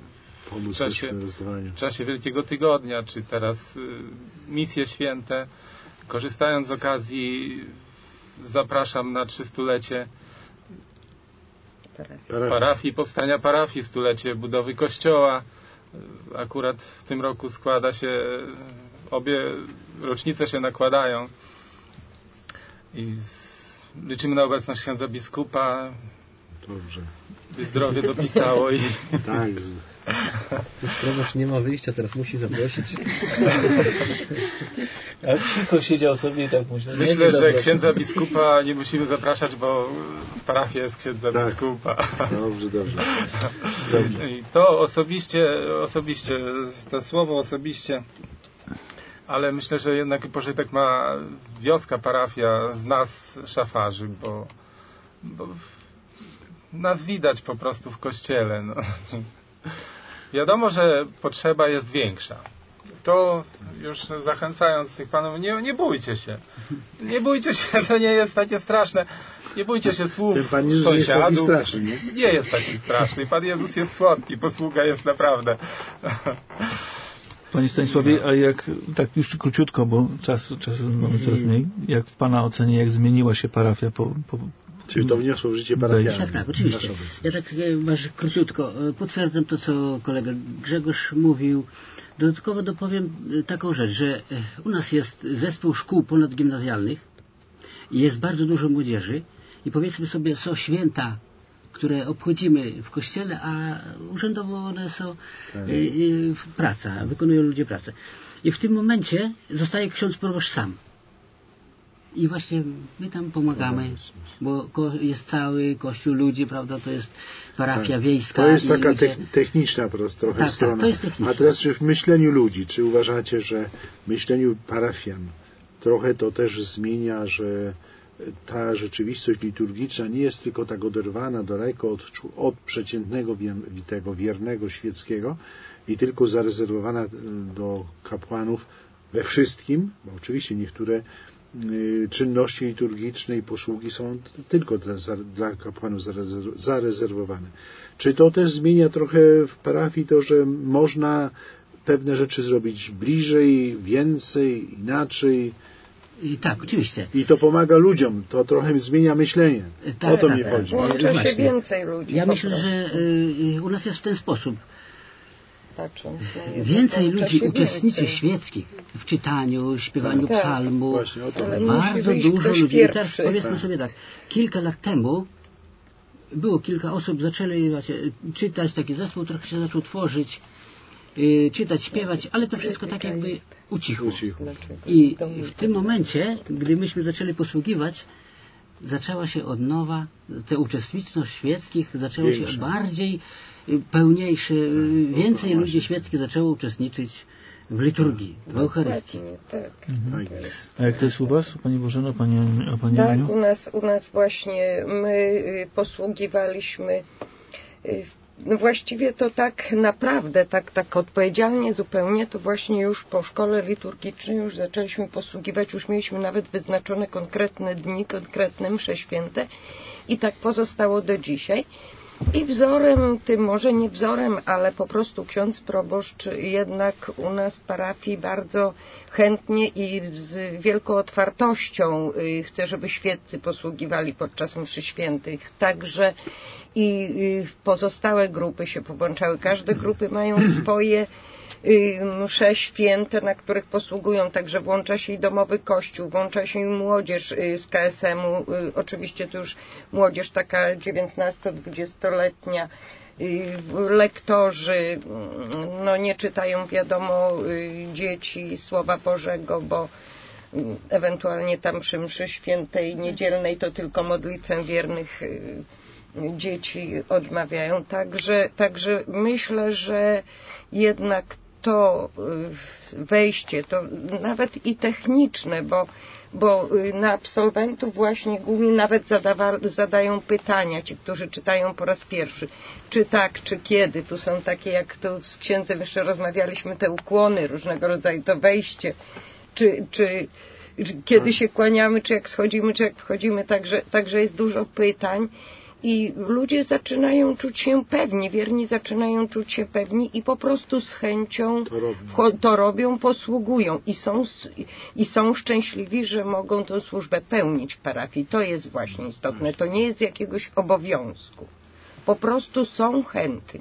w czasie Wielkiego Tygodnia, czy teraz misje święte. Korzystając z okazji, zapraszam na 300-lecie parafii, powstania parafii, 100-lecie budowy kościoła. Akurat w tym roku składa się, obie rocznice się nakładają i liczymy na obecność księdza biskupa. Dobrze. By zdrowie dopisało i... Tak. Proboszcz nie ma wyjścia, teraz musi zaprosić. A cicho siedział sobie i tak myślę, że księdza biskupa nie musimy zapraszać, bo w parafii jest księdza biskupa. Dobrze. I to osobiście, to słowo osobiście, ale myślę, że jednak pożytek ma wioska, parafia z nas szafarzy, bo nas widać po prostu w kościele. No. Wiadomo, że potrzeba jest większa. To już zachęcając tych panów, nie bójcie się. Nie bójcie się, to nie jest takie straszne. Nie bójcie się słów sąsiadów. Nie jest taki straszny. Pan Jezus jest słodki, posługa jest naprawdę. Panie Stanisławie, a jak, tak już króciutko, bo czasu mamy coraz mniej, jak w Pana ocenie, jak zmieniła się parafia Czyli to wniosło w życie parafialne. Tak, oczywiście. Ja tak króciutko potwierdzam to, co kolega Grzegorz mówił. Dodatkowo dopowiem taką rzecz, że u nas jest zespół szkół ponadgimnazjalnych i jest bardzo dużo młodzieży i powiedzmy sobie, są święta, które obchodzimy w kościele, a urzędowo one są praca, wykonują ludzie pracę. I w tym momencie zostaje ksiądz proboszcz sam. I właśnie my tam pomagamy, bo jest cały kościół ludzi, prawda, to jest parafia wiejska. To jest taka techniczna trochę strona. To jest techniczna. A teraz w myśleniu ludzi, czy uważacie, że w myśleniu parafian trochę to też zmienia, że ta rzeczywistość liturgiczna nie jest tylko tak oderwana daleko od przeciętnego tego wiernego świeckiego i tylko zarezerwowana do kapłanów we wszystkim, bo oczywiście niektóre czynności liturgiczne i posługi są tylko dla kapłanów zarezerwowane. Czy to też zmienia trochę w parafii to, że można pewne rzeczy zrobić bliżej, więcej, inaczej? I tak, oczywiście. I to pomaga ludziom, to trochę zmienia myślenie. O to mi chodzi. Łączy się więcej ludzi. Ja myślę, że u nas jest w ten sposób. patrząc na niego. Więcej Włącza ludzi się uczestniczy więcej. świeckich w czytaniu, śpiewaniu Tak, psalmu. Właśnie o to Ale chodzi. musi Bardzo wyjść dużo ktoś ludzi. I teraz pierwszy. powiedzmy sobie tak, kilka lat temu było kilka osób, zaczęli właśnie czytać, taki zespół trochę się zaczął tworzyć, czytać, śpiewać, ale to wszystko tak jakby ucichło. I w tym momencie, gdy myśmy zaczęli posługiwać, zaczęła się od nowa, te uczestniczność świeckich zaczęło się bardziej pełniejsze, więcej ludzi świeckich zaczęło uczestniczyć w liturgii, w Eucharystii. A jak to jest u Was, Pani Bożeno, Pani Aniu? Tak, u nas właśnie my posługiwaliśmy, no właściwie to tak naprawdę, tak odpowiedzialnie zupełnie, to właśnie już po szkole liturgicznej już zaczęliśmy posługiwać, już mieliśmy nawet wyznaczone konkretne dni, konkretne msze święte i tak pozostało do dzisiaj. I wzorem, tym może nie wzorem, ale po prostu ksiądz proboszcz jednak u nas w parafii bardzo chętnie i z wielką otwartością chce, żeby świeccy posługiwali podczas mszy świętych. Także i pozostałe grupy się powłączały. Każde grupy mają swoje msze święte, na których posługują, także włącza się i domowy kościół, włącza się i młodzież z KSM-u, oczywiście to już młodzież taka 19-20-letnia, lektorzy, no nie czytają wiadomo dzieci Słowa Bożego, bo ewentualnie tam przy mszy świętej niedzielnej to tylko modlitwę wiernych dzieci odmawiają, także myślę, że jednak to wejście, to nawet i techniczne, bo na absolwentów właśnie głównie nawet zadają pytania, ci, którzy czytają po raz pierwszy, czy tak, czy kiedy, tu są takie, jak tu z księdzem jeszcze rozmawialiśmy, te ukłony różnego rodzaju, to wejście, czy kiedy się kłaniamy, czy jak schodzimy, czy jak wchodzimy, także jest dużo pytań. I ludzie zaczynają czuć się pewni, wierni zaczynają czuć się pewni i po prostu z chęcią to robią, posługują i są szczęśliwi, że mogą tę służbę pełnić w parafii. To jest właśnie istotne, to nie jest jakiegoś obowiązku. Po prostu są chętni.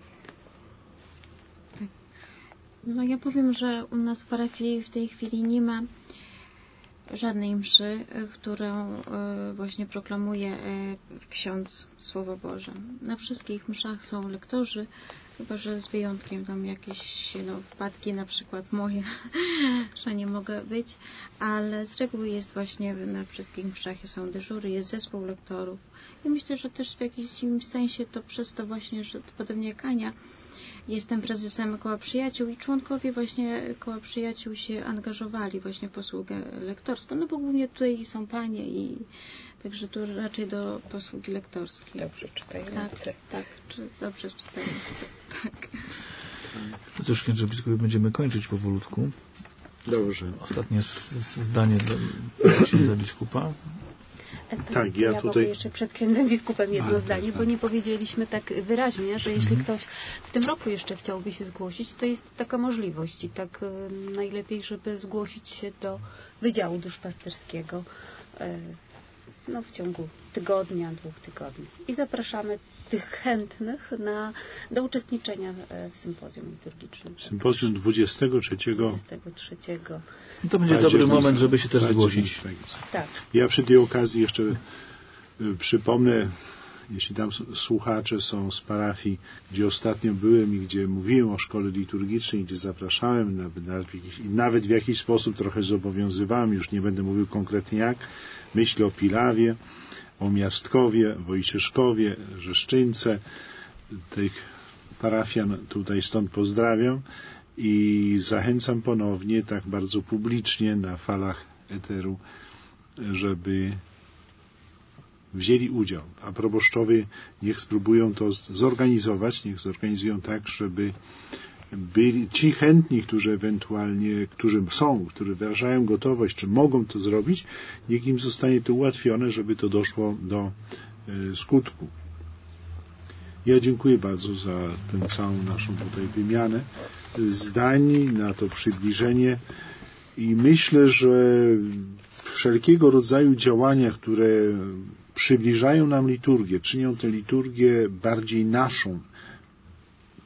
No ja powiem, że u nas w parafii w tej chwili nie ma żadnej mszy, którą właśnie proklamuje ksiądz Słowo Boże. Na wszystkich mszach są lektorzy, chyba że z wyjątkiem tam jakieś wpadki, na przykład moje, że nie mogę być, ale z reguły jest właśnie na wszystkich mszach są dyżury, jest zespół lektorów. I myślę, że też w jakimś sensie to przez to właśnie, że podobnie jak Ania, jestem prezesem Koła Przyjaciół i członkowie właśnie Koła Przyjaciół się angażowali właśnie w posługę lektorską, no bo głównie tutaj są panie i także tu raczej do posługi lektorskiej. Dobrze czytające. Tak, dobrze czytające. Tak. No cóż, księże biskupi, będziemy kończyć powolutku. Dobrze. Ostatnie zdanie dla biskupa. Tak, ja tutaj mogę jeszcze przed księdzem biskupem jedno zdanie, bo nie powiedzieliśmy tak wyraźnie, że jeśli ktoś w tym roku jeszcze chciałby się zgłosić, to jest taka możliwość i tak najlepiej, żeby zgłosić się do Wydziału Duszpasterskiego w ciągu tygodnia, 2 tygodni. I zapraszamy tych chętnych do uczestniczenia w sympozjum liturgicznym. Sympozjum 23. No to będzie dobry moment, żeby się też zgłosić. Tak. Ja przy tej okazji jeszcze przypomnę, jeśli tam słuchacze są z parafii, gdzie ostatnio byłem i gdzie mówiłem o szkole liturgicznej, gdzie zapraszałem, nawet w jakiś sposób trochę zobowiązywałem, już nie będę mówił konkretnie jak, myślę o Pilawie, o Miastkowie, Wojcieszkowie, Rzeszczynce, tych parafian tutaj stąd pozdrawiam i zachęcam ponownie, tak bardzo publicznie na falach eteru, żeby wzięli udział, a proboszczowie niech spróbują to zorganizować, niech zorganizują tak, żeby byli ci chętni, którzy ewentualnie, którzy wyrażają gotowość, czy mogą to zrobić, niech im zostanie to ułatwione, żeby to doszło do skutku. Ja dziękuję bardzo za tę całą naszą tutaj wymianę zdań, na to przybliżenie i myślę, że wszelkiego rodzaju działania, które przybliżają nam liturgię, czynią tę liturgię bardziej naszą,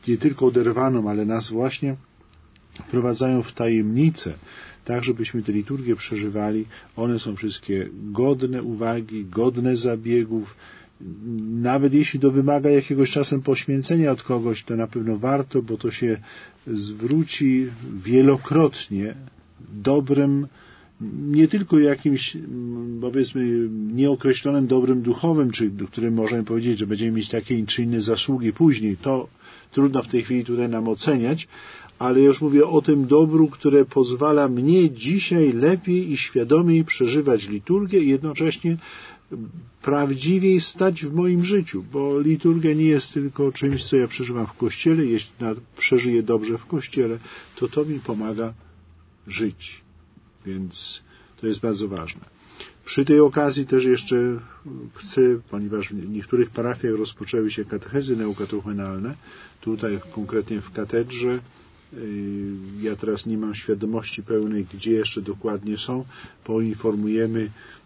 nie tylko oderwaną, ale nas właśnie wprowadzają w tajemnicę, tak żebyśmy tę liturgię przeżywali. One są wszystkie godne uwagi, godne zabiegów. Nawet jeśli to wymaga jakiegoś czasem poświęcenia od kogoś, to na pewno warto, bo to się zwróci wielokrotnie dobrem, nie tylko jakimś, powiedzmy, nieokreślonym dobrem duchowym, czy do którym możemy powiedzieć, że będziemy mieć takie czy inne zasługi później. To trudno w tej chwili tutaj nam oceniać, ale już mówię o tym dobru, które pozwala mnie dzisiaj lepiej i świadomiej przeżywać liturgię i jednocześnie prawdziwiej stać w moim życiu, bo liturgia nie jest tylko czymś, co ja przeżywam w Kościele. Jeśli przeżyję dobrze w Kościele, to mi pomaga żyć. Więc to jest bardzo ważne. Przy tej okazji też jeszcze chcę, ponieważ w niektórych parafiach rozpoczęły się katechezy neokatechumenalne, tutaj konkretnie w katedrze, ja teraz nie mam świadomości pełnej, gdzie jeszcze dokładnie są, poinformujemy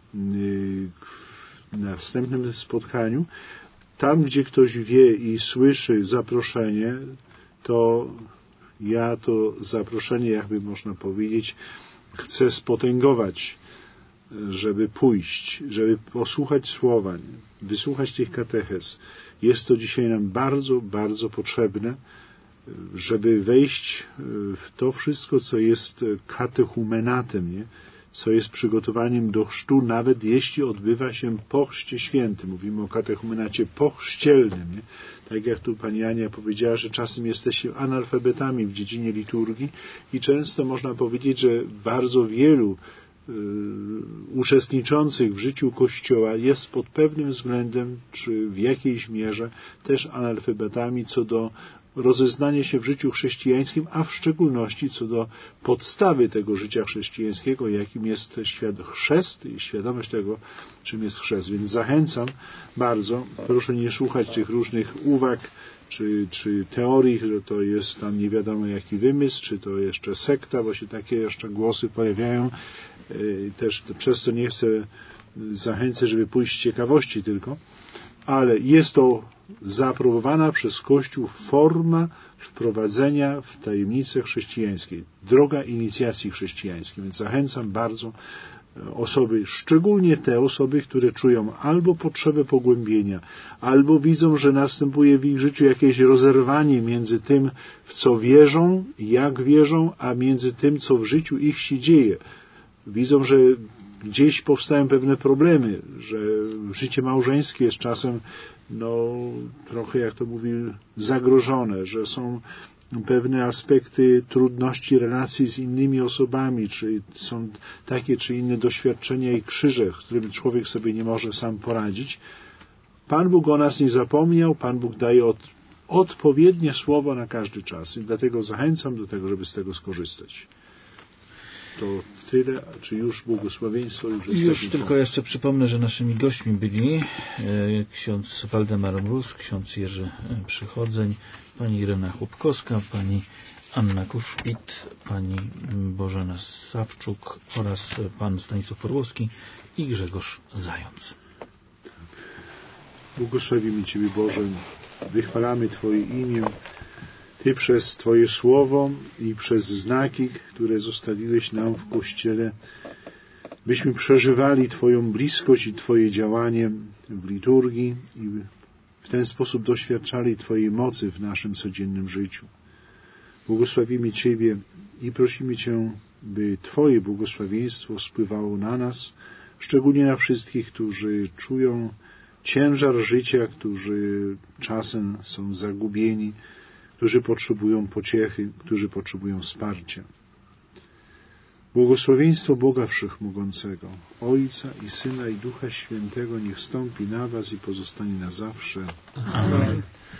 na następnym spotkaniu. Tam, gdzie ktoś wie i słyszy zaproszenie, to ja to zaproszenie, jakby można powiedzieć, chcę spotęgować, żeby pójść, żeby posłuchać słowa, wysłuchać tych katechez. Jest to dzisiaj nam bardzo, bardzo potrzebne, żeby wejść w to wszystko, co jest katechumenatem, nie? Co jest przygotowaniem do chrztu, nawet jeśli odbywa się po chrzcie świętym. Mówimy o katechumenacie pochrzcielnym. Nie? Tak jak tu pani Ania powiedziała, że czasem jesteśmy analfabetami w dziedzinie liturgii i często można powiedzieć, że bardzo wielu uczestniczących w życiu Kościoła jest pod pewnym względem, czy w jakiejś mierze też analfabetami co do rozeznania się w życiu chrześcijańskim, a w szczególności co do podstawy tego życia chrześcijańskiego, jakim jest chrzest i świadomość tego, czym jest chrzest. Więc zachęcam bardzo, proszę nie słuchać tych różnych uwag, czy teorii, że to jest tam nie wiadomo jaki wymysł, czy to jeszcze sekta, bo się takie jeszcze głosy pojawiają. Też przez to nie chcę zachęcać, żeby pójść z ciekawości tylko, ale jest to zaaprobowana przez Kościół forma wprowadzenia w tajemnicę chrześcijańskiej, droga inicjacji chrześcijańskiej. Więc zachęcam bardzo osoby, szczególnie te osoby, które czują albo potrzebę pogłębienia, albo widzą, że następuje w ich życiu jakieś rozerwanie między tym, w co wierzą, jak wierzą, a między tym, co w życiu ich się dzieje. Widzą, że gdzieś powstają pewne problemy, że życie małżeńskie jest czasem trochę, jak to mówi, zagrożone, że są pewne aspekty trudności relacji z innymi osobami, czy są takie czy inne doświadczenia i krzyże, z którymi człowiek sobie nie może sam poradzić. Pan Bóg o nas nie zapomniał, Pan Bóg daje odpowiednie słowo na każdy czas i dlatego zachęcam do tego, żeby z tego skorzystać. To tyle, czy już błogosławieństwo? Już tylko jeszcze przypomnę, że naszymi gośćmi byli ksiądz Waldemar Mróz, ksiądz Jerzy Przychodzeń, pani Irena Chłopkowska, pani Anna Kuszpit, pani Bożena Sawczuk oraz pan Stanisław Orłowski i Grzegorz Zając. Błogosławimy Ciebie, Boże, wychwalamy Twoje imię. Ty przez Twoje słowo i przez znaki, które zostawiłeś nam w Kościele, byśmy przeżywali Twoją bliskość i Twoje działanie w liturgii i w ten sposób doświadczali Twojej mocy w naszym codziennym życiu. Błogosławimy Ciebie i prosimy Cię, by Twoje błogosławieństwo spływało na nas, szczególnie na wszystkich, którzy czują ciężar życia, którzy czasem są zagubieni, którzy potrzebują pociechy, którzy potrzebują wsparcia. Błogosławieństwo Boga Wszechmogącego, Ojca i Syna i Ducha Świętego niech stąpi na Was i pozostanie na zawsze. Amen.